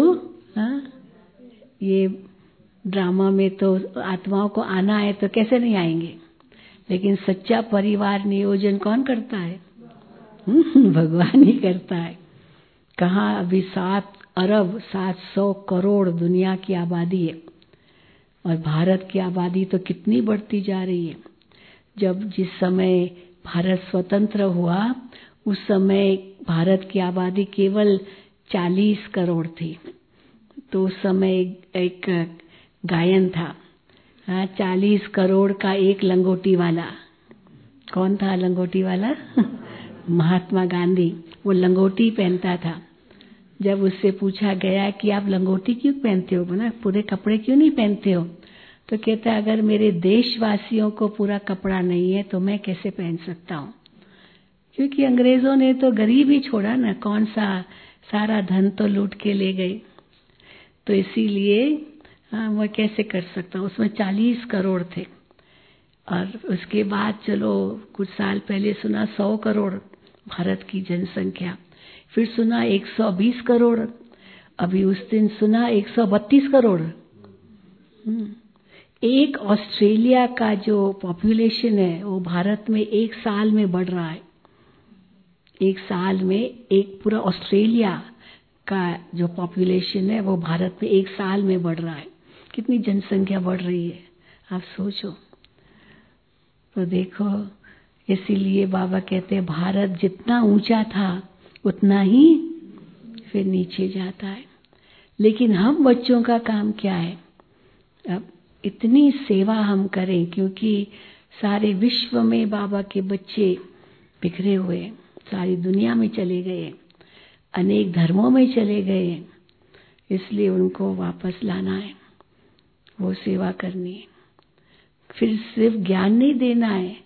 ये ड्रामा में तो आत्माओं को आना है तो कैसे नहीं आएंगे। लेकिन सच्चा परिवार नियोजन कौन करता है? भगवान ही करता है। कहाँ अभी 7 अरब 700 करोड़ दुनिया की आबादी है, और भारत की आबादी तो कितनी बढ़ती जा रही है। जिस समय भारत स्वतंत्र हुआ उस समय भारत की आबादी केवल 40 करोड़ थी। तो उस समय एक गायन था, 40 करोड़ का एक लंगोटी वाला। कौन था लंगोटी वाला? महात्मा गांधी। वो लंगोटी पहनता था। जब उससे पूछा गया कि आप लंगोटी क्यों पहनते हो, ना पूरे कपड़े क्यों नहीं पहनते हो, तो कहता अगर मेरे देशवासियों को पूरा कपड़ा नहीं है तो मैं कैसे पहन सकता हूँ। क्योंकि अंग्रेजों ने तो गरीब ही छोड़ा ना, कौन सा सारा धन तो लूट के ले गए। तो इसीलिए मैं कैसे कर सकता हूँ। उसमें 40 करोड़ थे, और उसके बाद चलो कुछ साल पहले सुना 100 करोड़ भारत की जनसंख्या, फिर सुना 120 करोड़, अभी उस दिन सुना 132 करोड़। एक ऑस्ट्रेलिया का जो पॉपुलेशन है वो भारत में एक साल में बढ़ रहा है। एक साल में एक पूरा ऑस्ट्रेलिया का जो पॉपुलेशन है वो भारत में एक साल में बढ़ रहा है। कितनी जनसंख्या बढ़ रही है आप सोचो। तो देखो, इसीलिए बाबा कहते हैं भारत जितना ऊंचा था उतना ही फिर नीचे जाता है। लेकिन हम बच्चों का काम क्या है? अब इतनी सेवा हम करें, क्योंकि सारे विश्व में बाबा के बच्चे बिखरे हुए हैं, सारी दुनिया में चले गए, अनेक धर्मों में चले गए, इसलिए उनको वापस लाना है, वो सेवा करनी है। फिर सिर्फ ज्ञान नहीं देना है,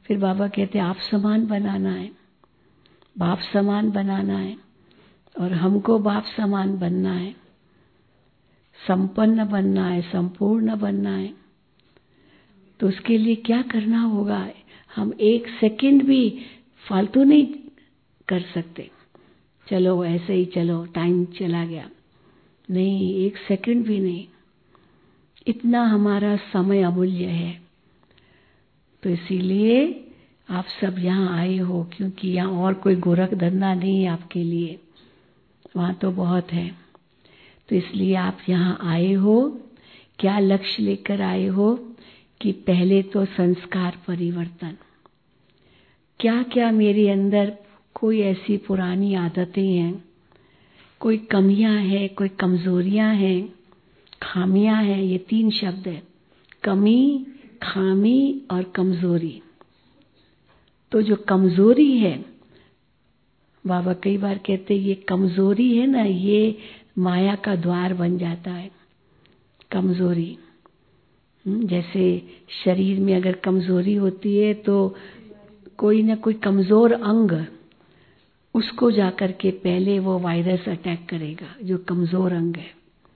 फिर बाबा कहते आप समान बनाना है, बाप समान बनाना है, और हमको बाप समान बनना है, संपन्न बनना है, संपूर्ण बनना है। तो उसके लिए क्या करना होगा? हम एक सेकंड भी फालतू नहीं कर सकते। चलो ऐसे ही चलो, टाइम चला गया, नहीं, एक सेकंड भी नहीं। इतना हमारा समय अमूल्य है। तो इसीलिए आप सब यहाँ आए हो, क्योंकि यहाँ और कोई गोरख धंधा नहीं है आपके लिए, वहाँ तो बहुत है। तो इसलिए आप यहाँ आए हो। क्या लक्ष्य लेकर आए हो? कि पहले तो संस्कार परिवर्तन। क्या क्या मेरे अंदर कोई ऐसी पुरानी आदतें हैं, कोई कमियां हैं, कोई कमजोरियां हैं, खामियां हैं। ये 3 शब्द है, कमी, खामी और कमजोरी। तो जो कमजोरी है, बाबा कई बार कहते ये कमजोरी है ना, ये माया का द्वार बन जाता है। कमजोरी जैसे शरीर में अगर कमजोरी होती है तो कोई ना कोई कमजोर अंग, उसको जाकर के पहले वो वायरस अटैक करेगा, जो कमजोर अंग है।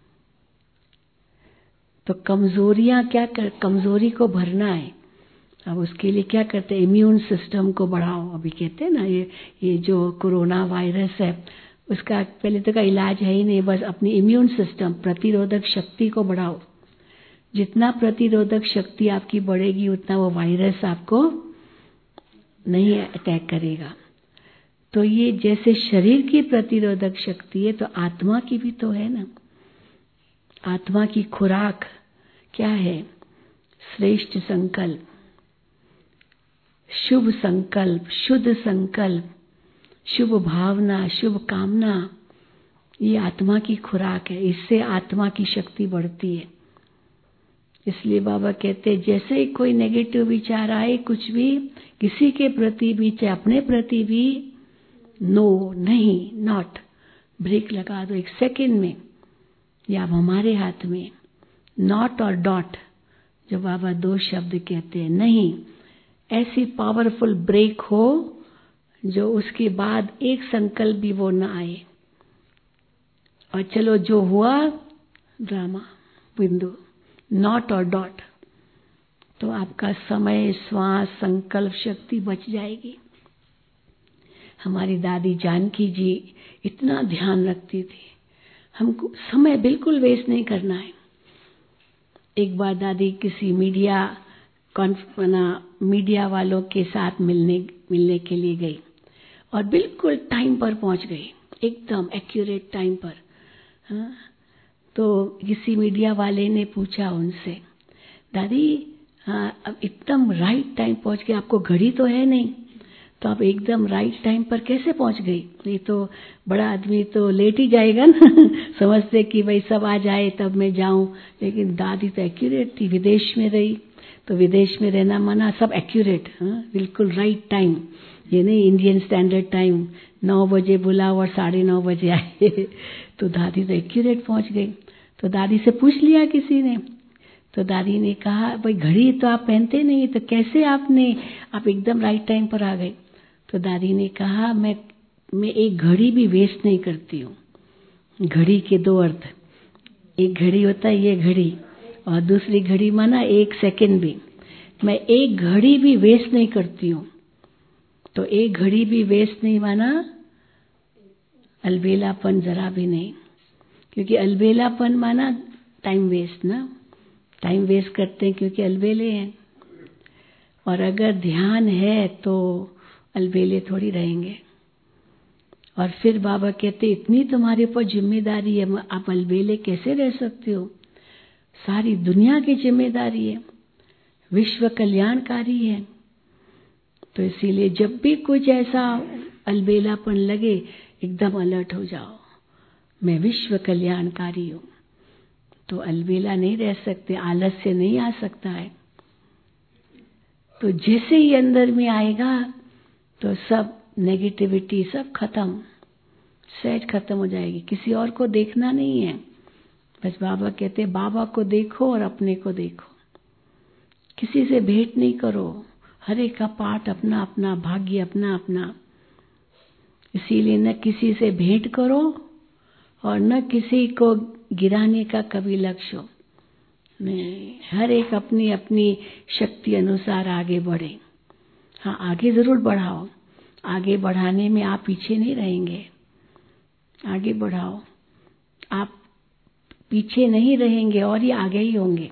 तो कमजोरियां क्या कर, कमजोरी को भरना है। अब उसके लिए क्या करते हैं? इम्यून सिस्टम को बढ़ाओ। अभी कहते हैं ना, ये जो कोरोना वायरस है, उसका पहले तो का इलाज है ही नहीं, बस अपनी इम्यून सिस्टम, प्रतिरोधक शक्ति को बढ़ाओ। जितना प्रतिरोधक शक्ति आपकी बढ़ेगी, उतना वो वायरस आपको नहीं अटैक करेगा। तो ये जैसे शरीर की प्रतिरोधक शक्ति है, तो आत्मा की भी तो है ना। आत्मा की खुराक क्या है? श्रेष्ठ संकल्प, शुभ संकल्प, शुद्ध संकल्प, शुभ भावना, शुभ कामना। ये आत्मा की खुराक है। इससे आत्मा की शक्ति बढ़ती है। इसलिए बाबा कहते हैं जैसे ही कोई नेगेटिव विचार आए, कुछ भी, किसी के प्रति भी, चाहे अपने प्रति भी, नो, नहीं, नॉट, ब्रेक लगा दो 1 सेकेंड में। या हमारे हाथ में नॉट और डॉट, जो बाबा 2 शब्द कहते हैं, नहीं, ऐसी पावरफुल ब्रेक हो जो उसके बाद एक संकल्प भी वो ना आए। और चलो जो हुआ ड्रामा, बिंदु, नॉट और डॉट। तो आपका समय, श्वास, संकल्प शक्ति बच जाएगी। हमारी दादी जानकी जी इतना ध्यान रखती थी, हमको समय बिल्कुल वेस्ट नहीं करना है। एक बार दादी किसी मीडिया वालों के साथ मिलने के लिए गई, और बिल्कुल टाइम पर पहुंच गई, एकदम एक्यूरेट टाइम पर। हाँ, तो किसी मीडिया वाले ने पूछा उनसे, दादी अब एकदम राइट टाइम पहुंच गए, आपको घड़ी तो है नहीं, तो आप एकदम राइट टाइम पर कैसे पहुंच गई? ये तो बड़ा आदमी तो लेट ही जाएगा ना। समझते कि भाई सब आ जाए तब मैं जाऊं। लेकिन दादी तो एक्यूरेट थी, विदेश में रही, तो विदेश में रहना माना सब एक्यूरेट, बिल्कुल राइट टाइम। ये नहीं इंडियन स्टैंडर्ड टाइम 9 बजे बुलाओ और 9:30 बजे आए। तो दादी तो एक्यूरेट पहुंच गई। तो दादी से पूछ लिया किसी ने, तो दादी ने कहा, भाई घड़ी तो आप पहनते नहीं, तो कैसे आप एकदम राइट टाइम पर आ गए? तो दादी ने कहा, मैं एक घड़ी भी वेस्ट नहीं करती हूँ। घड़ी के 2 अर्थ, एक घड़ी होता है ये घड़ी, और दूसरी घड़ी माना 1 सेकेंड भी। मैं एक घड़ी भी वेस्ट नहीं करती हूँ। तो एक घड़ी भी वेस्ट नहीं माना अलबेलापन जरा भी नहीं, क्योंकि अलबेलापन माना टाइम वेस्ट ना, टाइम वेस्ट करते हैं क्योंकि अलबेले हैं। और अगर ध्यान है तो अलबेले थोड़ी रहेंगे। और फिर बाबा कहते इतनी तुम्हारे ऊपर जिम्मेदारी है, आप अलबेले कैसे रह सकते हो? सारी दुनिया की जिम्मेदारी है, विश्व कल्याणकारी है। तो इसीलिए जब भी कुछ ऐसा अलबेलापन लगे, एकदम अलर्ट हो जाओ, मैं विश्व कल्याणकारी हूँ। तो अलबेला नहीं रह सकते, आलस्य नहीं आ सकता है। तो जैसे ही अंदर में आएगा तो सब नेगेटिविटी सब खत्म, सहज खत्म हो जाएगी। किसी और को देखना नहीं है, बस बाबा कहते बाबा को देखो और अपने को देखो। किसी से भेंट नहीं करो, हर एक का पाठ अपना अपना, भाग्य अपना अपना। इसीलिए न किसी से भेंट करो और न किसी को गिराने का कभी लक्ष्य हो। नहीं, हर एक अपनी अपनी शक्ति अनुसार आगे बढ़े। हाँ, आगे जरूर बढ़ाओ। आगे बढ़ाने में आप पीछे नहीं रहेंगे। आगे बढ़ाओ, आप पीछे नहीं रहेंगे और ये आगे ही होंगे।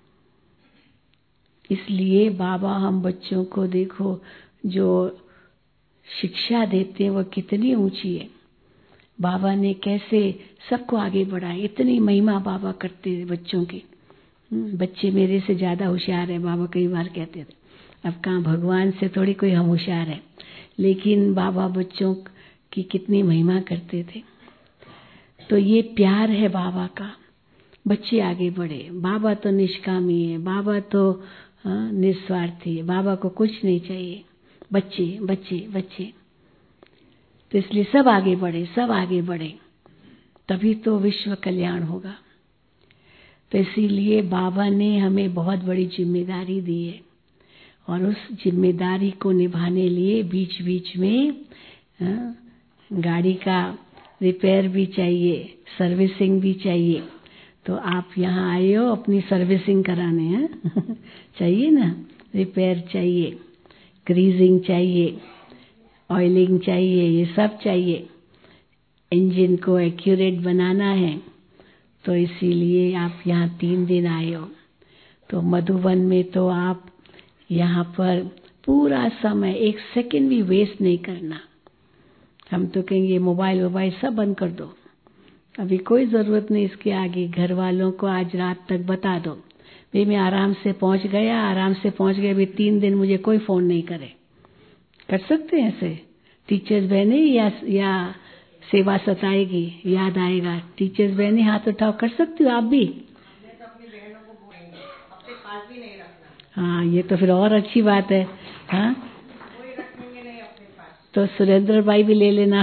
इसलिए बाबा हम बच्चों को देखो जो शिक्षा देते हैं वो कितनी ऊंची है। बाबा ने कैसे सबको आगे बढ़ाया, इतनी महिमा बाबा करते हैं बच्चों की। बच्चे मेरे से ज्यादा होशियार है, बाबा कई बार कहते थे। अब कहाँ, भगवान से थोड़ी कोई हम होशियार है, लेकिन बाबा बच्चों की कितनी महिमा करते थे। तो ये प्यार है बाबा का, बच्चे आगे बढ़े। बाबा तो निष्कामी है, बाबा तो निस्वार्थी है, बाबा को कुछ नहीं चाहिए। बच्चे बच्चे बच्चे, तो इसलिए सब आगे बढ़े, सब आगे बढ़े, तभी तो विश्व कल्याण होगा। तो इसीलिए बाबा ने हमें बहुत बड़ी जिम्मेदारी दी है और उस जिम्मेदारी को निभाने लिए बीच बीच में गाड़ी का रिपेयर भी चाहिए, सर्विसिंग भी चाहिए। तो आप यहाँ आए हो अपनी सर्विसिंग कराने हैं चाहिए ना, रिपेयर चाहिए, ग्रीजिंग चाहिए, ऑयलिंग चाहिए, ये सब चाहिए। इंजन को एक्यूरेट बनाना है, तो इसीलिए आप यहाँ 3 दिन आए हो। तो मधुबन में तो आप यहाँ पर पूरा समय 1 सेकंड भी वेस्ट नहीं करना। हम तो कहेंगे मोबाइल सब बंद कर दो, अभी कोई ज़रूरत नहीं इसके आगे। घर वालों को आज रात तक बता दो भाई मैं आराम से पहुँच गया, अभी 3 दिन मुझे कोई फ़ोन नहीं करे। कर सकते हैं ऐसे? टीचर्स बहने या सेवा सताएगी, याद आएगा। टीचर्स बहने हाथ उठाओ, कर सकती हो आप भी? तो अपनी बहनों को बोलेंगे, अपने पास भी नहीं रखना। हाँ, ये तो फिर और अच्छी बात है। हाँ, कोई रखेंगे नहीं अपने पास। तो सुरेंद्र भाई भी ले लेना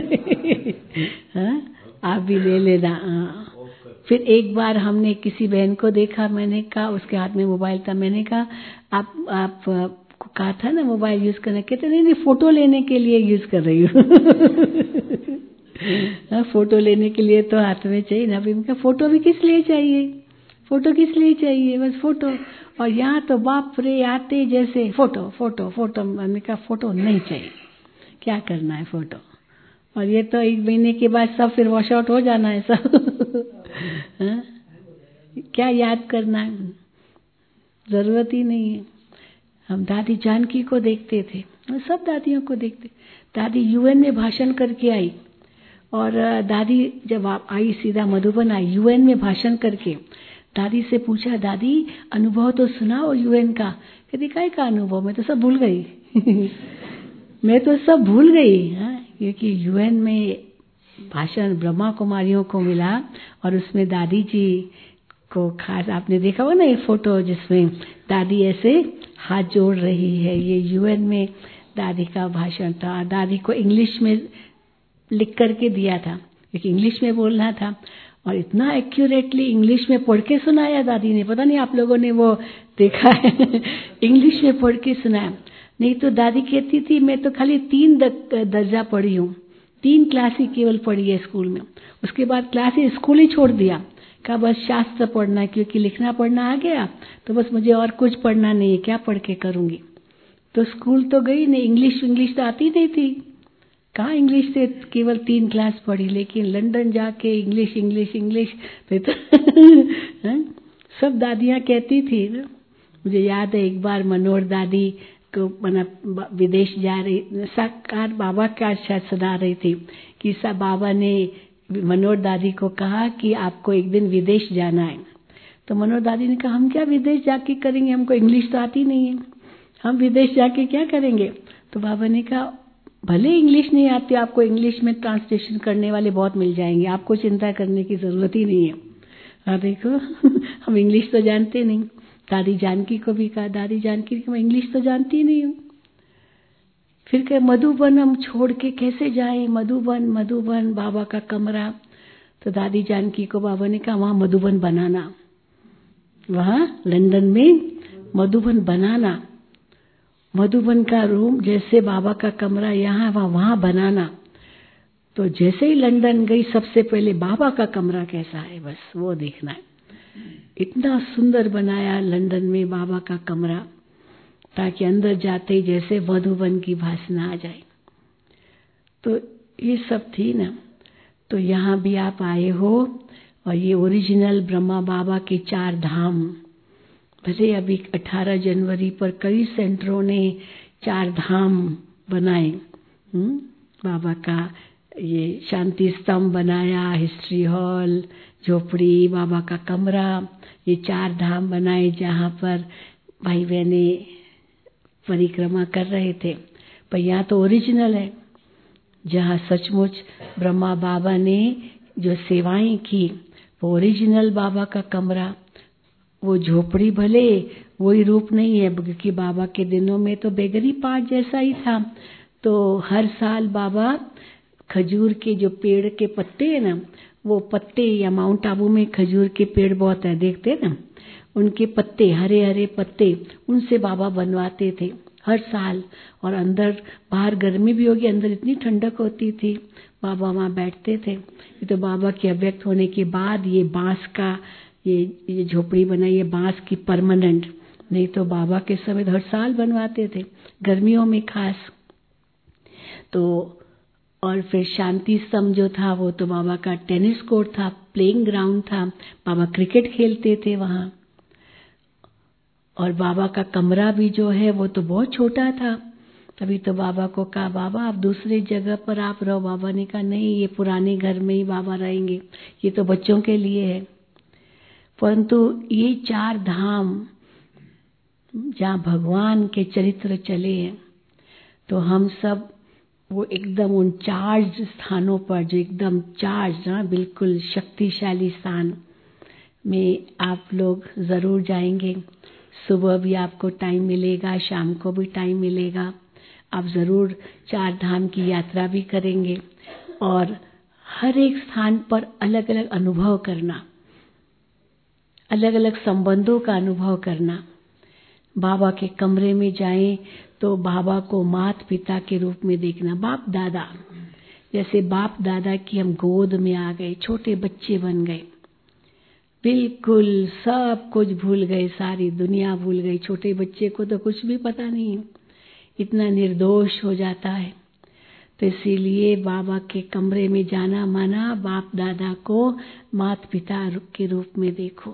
हाँ, आप भी ले लेना। हाँ। फिर एक बार हमने किसी बहन को देखा, मैंने कहा उसके हाथ में मोबाइल था, मैंने कहा आप कहा था ना मोबाइल यूज करना, कहते नहीं फोटो लेने के लिए यूज कर रही हूँ फोटो लेने के लिए तो हाथ में चाहिए ना। अभी मैं फोटो भी किस लिए चाहिए, फोटो किस लिए चाहिए, बस फोटो। और यहाँ तो बाप रे आते जैसे फोटो फोटो फोटो, मैंने कहा फोटो नहीं चाहिए, क्या करना है फोटो। और ये तो 1 महीने के बाद सब फिर वॉश आउट हो जाना है सब क्या याद करना है, जरूरत ही नहीं है। हम दादी जानकी को देखते थे, सब दादियों को देखते। दादी यूएन में भाषण करके आई, और दादी जब आप आई सीधा मधुबन आई, यूएन में भाषण करके दादी से पूछा, दादी अनुभव तो सुनाओ यूएन का। कहती काय का अनुभव, मैं तो सब भूल गई मैं तो सब भूल गई। क्योंकि यूएन में भाषण ब्रह्मा कुमारियों को मिला, और उसमें दादी जी को खास आपने देखा हो ना ये फोटो जिसमें दादी ऐसे हाथ जोड़ रही है, ये यूएन में दादी का भाषण था। दादी को इंग्लिश में लिख करके दिया था, क्योंकि इंग्लिश में बोलना था, और इतना एक्यूरेटली इंग्लिश में पढ़ के सुनाया दादी ने। पता नहीं आप लोगों ने वो देखा है इंग्लिश में पढ़ के सुनाया। नहीं तो दादी कहती थी मैं तो खाली 3 दर्जा पढ़ी हूँ, 3 क्लास ही केवल पढ़ी है स्कूल में, उसके बाद क्लास ही स्कूल ही छोड़ दिया। कहा बस शास्त्र पढ़ना, क्योंकि लिखना पढ़ना आ गया, तो बस मुझे और कुछ पढ़ना नहीं है, क्या पढ़ के करूँगी। तो स्कूल तो गई नहीं, इंग्लिश तो आती नहीं थी, कहाँ इंग्लिश से केवल 3 क्लास पढ़ी, लेकिन लंदन जाके इंग्लिश तो सब दादियाँ कहती थी ना। मुझे याद है एक बार मनोहर दादी को विदेश जा रही, साकार बाबा का शायद सुना रही थी कि सब बाबा ने मनोहर दादी को कहा कि आपको एक दिन विदेश जाना है। तो मनोहर दादी ने कहा हम क्या विदेश जाके करेंगे, हमको इंग्लिश तो आती नहीं है, हम विदेश जाके क्या करेंगे। तो बाबा ने कहा भले इंग्लिश नहीं आती, आपको इंग्लिश में ट्रांसलेशन करने वाले बहुत मिल जाएंगे, आपको चिंता करने की जरूरत ही नहीं है। और देखो हम इंग्लिश तो जानते नहीं। दादी जानकी को भी कहा, दादी जानकी मैं इंग्लिश तो जानती नहीं हूँ। फिर कहे मधुबन हम छोड़ के कैसे जाएं, मधुबन बाबा का कमरा। तो दादी जानकी को बाबा ने कहा वहां मधुबन बनाना, वहां लंदन में मधुबन बनाना। मधुबन का रूम जैसे बाबा का कमरा यहाँ वहाँ बनाना। तो जैसे ही लंदन गई सबसे पहले बाबा का कमरा कैसा है बस वो देखना है। इतना सुंदर बनाया लंदन में बाबा का कमरा, ताकि अंदर जाते ही जैसे मधुबन की वासना आ जाए। तो ये सब थी ना। तो यहाँ भी आप आए हो और ये ओरिजिनल ब्रह्मा बाबा के 4 धाम, भले अभी 18 जनवरी पर कई सेंटरों ने 4 धाम बनाए। बाबा का ये शांति स्तंभ बनाया, हिस्ट्री हॉल, झोपड़ी, बाबा का कमरा, ये 4 धाम बनाए जहाँ पर भाई बहने परिक्रमा कर रहे थे। पर यहाँ तो ओरिजिनल है, जहाँ सचमुच ब्रह्मा बाबा ने जो सेवाएं की, वो ओरिजिनल बाबा का कमरा। वो झोपड़ी भले वही रूप नहीं है, क्योंकि बाबा के दिनों में तो बेगरी पाठ जैसा ही था। तो हर साल बाबा खजूर के जो पेड़ के पत्ते हैं ना, वो पत्ते, या माउंट आबू में खजूर के पेड़ बहुत है, देखते ना, उनके पत्ते, हरे हरे पत्ते, उनसे बाबा बनवाते थे हर साल। और अंदर, बाहर गर्मी भी होगी, अंदर इतनी ठंडक होती थी, बाबा वहाँ बैठते थे। ये तो बाबा के अव्यक्त होने के बाद ये बांस का ये झोपड़ी बनाई है, बांस की परमानेंट, नहीं तो बाबा के समय हर साल बनवाते थे, गर्मियों में खास। तो और फिर शांति स्तंभ जो था वो तो बाबा का टेनिस कोर्ट था, प्लेइंग ग्राउंड था, बाबा क्रिकेट खेलते थे वहाँ। और बाबा का कमरा भी जो है वो तो बहुत छोटा था। तभी तो बाबा को कहा, बाबा आप दूसरे जगह पर आप रहो। बाबा ने कहा नहीं, ये पुराने घर में ही बाबा रहेंगे, ये तो बच्चों के लिए है। परंतु ये 4 धाम जहाँ भगवान के चरित्र चले हैं, तो हम सब वो एकदम उन चार्ज स्थानों पर, जो एकदम चार्ज ना, बिल्कुल शक्तिशाली स्थान में आप लोग जरूर जाएंगे। सुबह भी आपको टाइम मिलेगा, शाम को भी टाइम मिलेगा, आप जरूर 4 धाम की यात्रा भी करेंगे। और हर एक स्थान पर अलग अलग अनुभव करना, अलग अलग संबंधों का अनुभव करना। बाबा के कमरे में जाएं तो बाबा को माता पिता के रूप में देखना, बाप दादा, जैसे बाप दादा की हम गोद में आ गए, छोटे बच्चे बन गए, बिल्कुल सब कुछ भूल गए, सारी दुनिया भूल गई। छोटे बच्चे को तो कुछ भी पता नहीं है, इतना निर्दोष हो जाता है। तो इसीलिए बाबा के कमरे में जाना माना बाप दादा को माता पिता के रूप में देखो।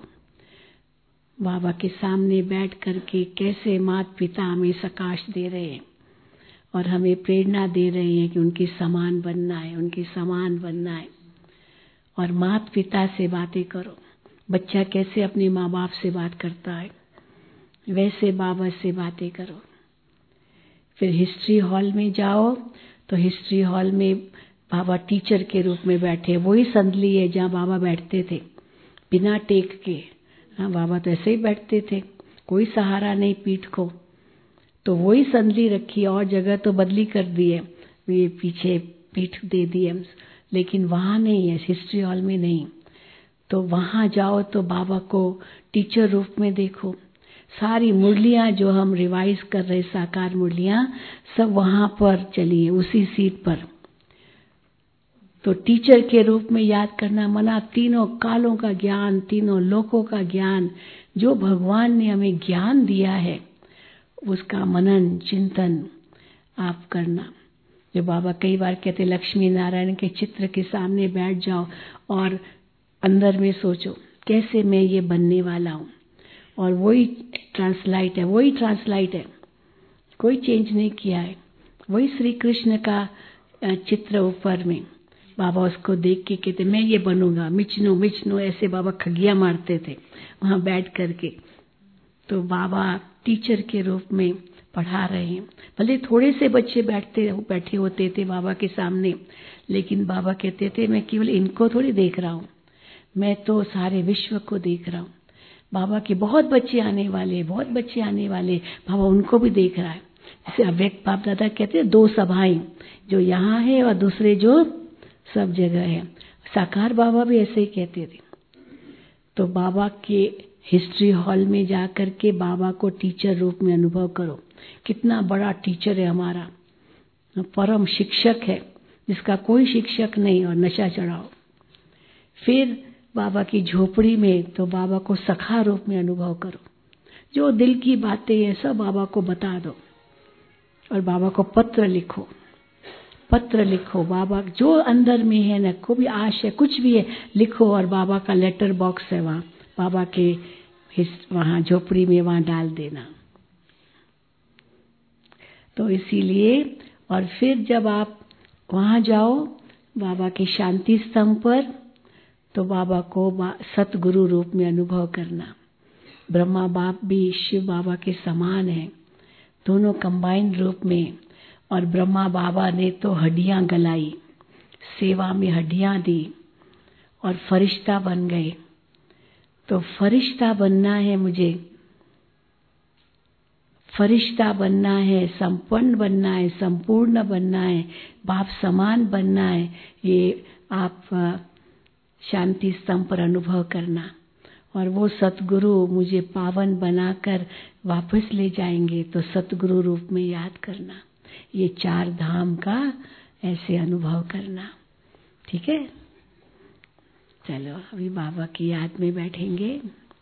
बाबा के सामने बैठ करके कैसे माता पिता हमें सकाश दे रहे हैं और हमें प्रेरणा दे रहे हैं कि उनके समान बनना है, उनके समान बनना है। और माता पिता से बातें करो। बच्चा कैसे अपने माँ बाप से बात करता है, वैसे बाबा से बातें करो। फिर हिस्ट्री हॉल में जाओ तो हिस्ट्री हॉल में बाबा टीचर के रूप में बैठे, वही संदली है जहाँ बाबा बैठते थे बिना टेक के। हाँ, बाबा तो ऐसे ही बैठते थे, कोई सहारा नहीं पीठ को, तो वही संदली रखी, और जगह तो बदली कर दी है, ये पीछे पीठ दे दी है, लेकिन वहाँ नहीं है, हिस्ट्री हॉल में नहीं। तो वहाँ जाओ तो बाबा को टीचर रूप में देखो। सारी मुरलियाँ जो हम रिवाइज कर रहे, साकार मुरलियाँ, सब वहाँ पर चली है, उसी सीट पर। तो टीचर के रूप में याद करना मना, तीनों कालों का ज्ञान, तीनों लोकों का ज्ञान, जो भगवान ने हमें ज्ञान दिया है उसका मनन चिंतन आप करना। जो बाबा कई बार कहते, लक्ष्मी नारायण के चित्र के सामने बैठ जाओ और अंदर में सोचो कैसे मैं ये बनने वाला हूँ, और वही ट्रांसलाइट है, वही ट्रांसलाइट है, कोई चेंज नहीं किया है, वही श्री कृष्ण का चित्र ऊपर में। बाबा उसको देख के कहते मैं ये बनूंगा, मिचनू मिचनू, ऐसे बाबा खगिया मारते थे वहाँ बैठ करके। तो बाबा टीचर के रूप में पढ़ा रहे हैं। भले थोड़े से बच्चे बैठे होते थे बाबा के सामने, लेकिन बाबा कहते थे मैं केवल इनको थोड़ी देख रहा हूँ, मैं तो सारे विश्व को देख रहा हूँ। बाबा के बहुत बच्चे आने वाले, बहुत बच्चे आने वाले, बाबा उनको भी देख रहा है। जैसे अव्यक्त बाप दादा कहते हैं 2 सभाएं, जो यहाँ है और दूसरे जो सब जगह है। साकार बाबा भी ऐसे ही कहते थे। तो बाबा के हिस्ट्री हॉल में जाकर के बाबा को टीचर रूप में अनुभव करो। कितना बड़ा टीचर है हमारा, परम शिक्षक है जिसका कोई शिक्षक नहीं, और नशा चढ़ाओ। फिर बाबा की झोपड़ी में तो बाबा को सखा रूप में अनुभव करो, जो दिल की बातें हैं सब बाबा को बता दो, और बाबा को पत्र लिखो, पत्र लिखो, बाबा जो अंदर में है ना, कोई भी आश है, कुछ भी है लिखो, और बाबा का लेटर बॉक्स है वहाँ, बाबा के वहाँ झोपड़ी में वहाँ डाल देना। तो इसीलिए, और फिर जब आप वहाँ जाओ बाबा के शांति स्तंभ पर, तो बाबा को सतगुरु रूप में अनुभव करना। ब्रह्मा बाप भी शिव बाबा के समान है, दोनों कंबाइन रूप में। और ब्रह्मा बाबा ने तो हड्डियां गलाई, सेवा में हड्डियां दी और फरिश्ता बन गए। तो फरिश्ता बनना है मुझे, फरिश्ता बनना है, संपन्न बनना है, संपूर्ण बनना है, बाप समान बनना है। ये आप शांति स्तंभ पर अनुभव करना, और वो सतगुरु मुझे पावन बनाकर वापस ले जाएंगे, तो सतगुरु रूप में याद करना। ये 4 धाम का ऐसे अनुभव करना। ठीक है, चलो अभी बाबा की याद में बैठेंगे।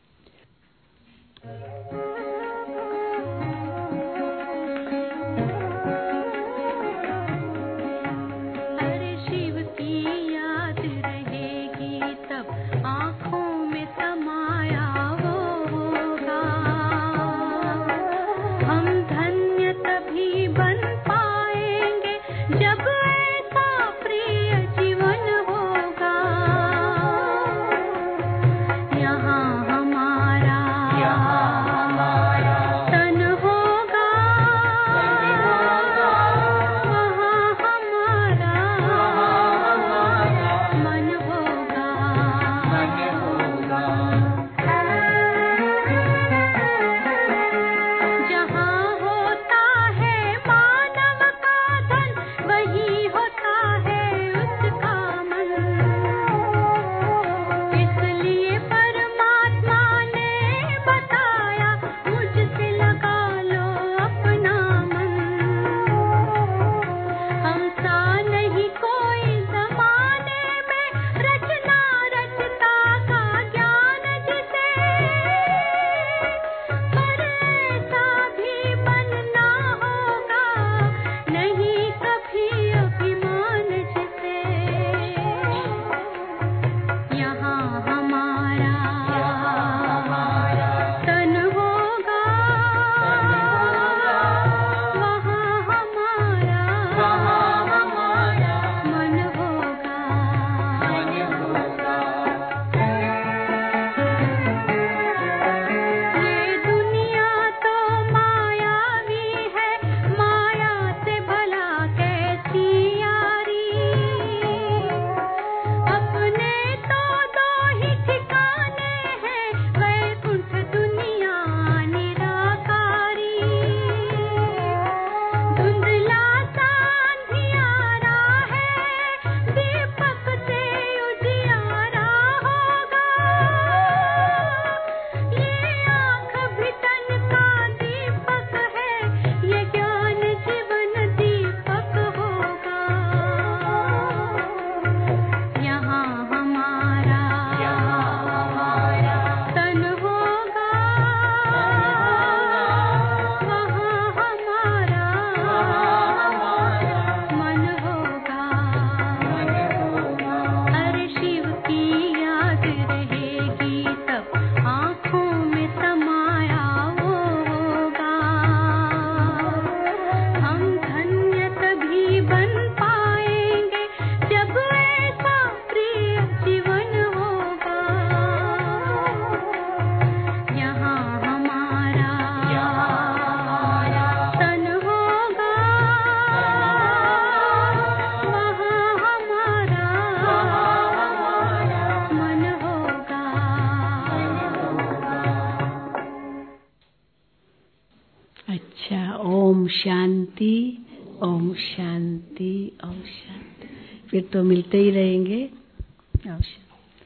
शांति, ओम शांति, ओम शांति। फिर तो मिलते ही रहेंगे अवश्य।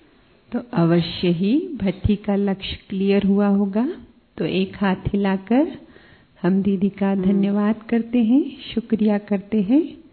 तो अवश्य ही भट्टी का लक्ष्य क्लियर हुआ होगा। तो एक हाथ हिलाकर हम दीदी का धन्यवाद करते हैं, शुक्रिया करते हैं।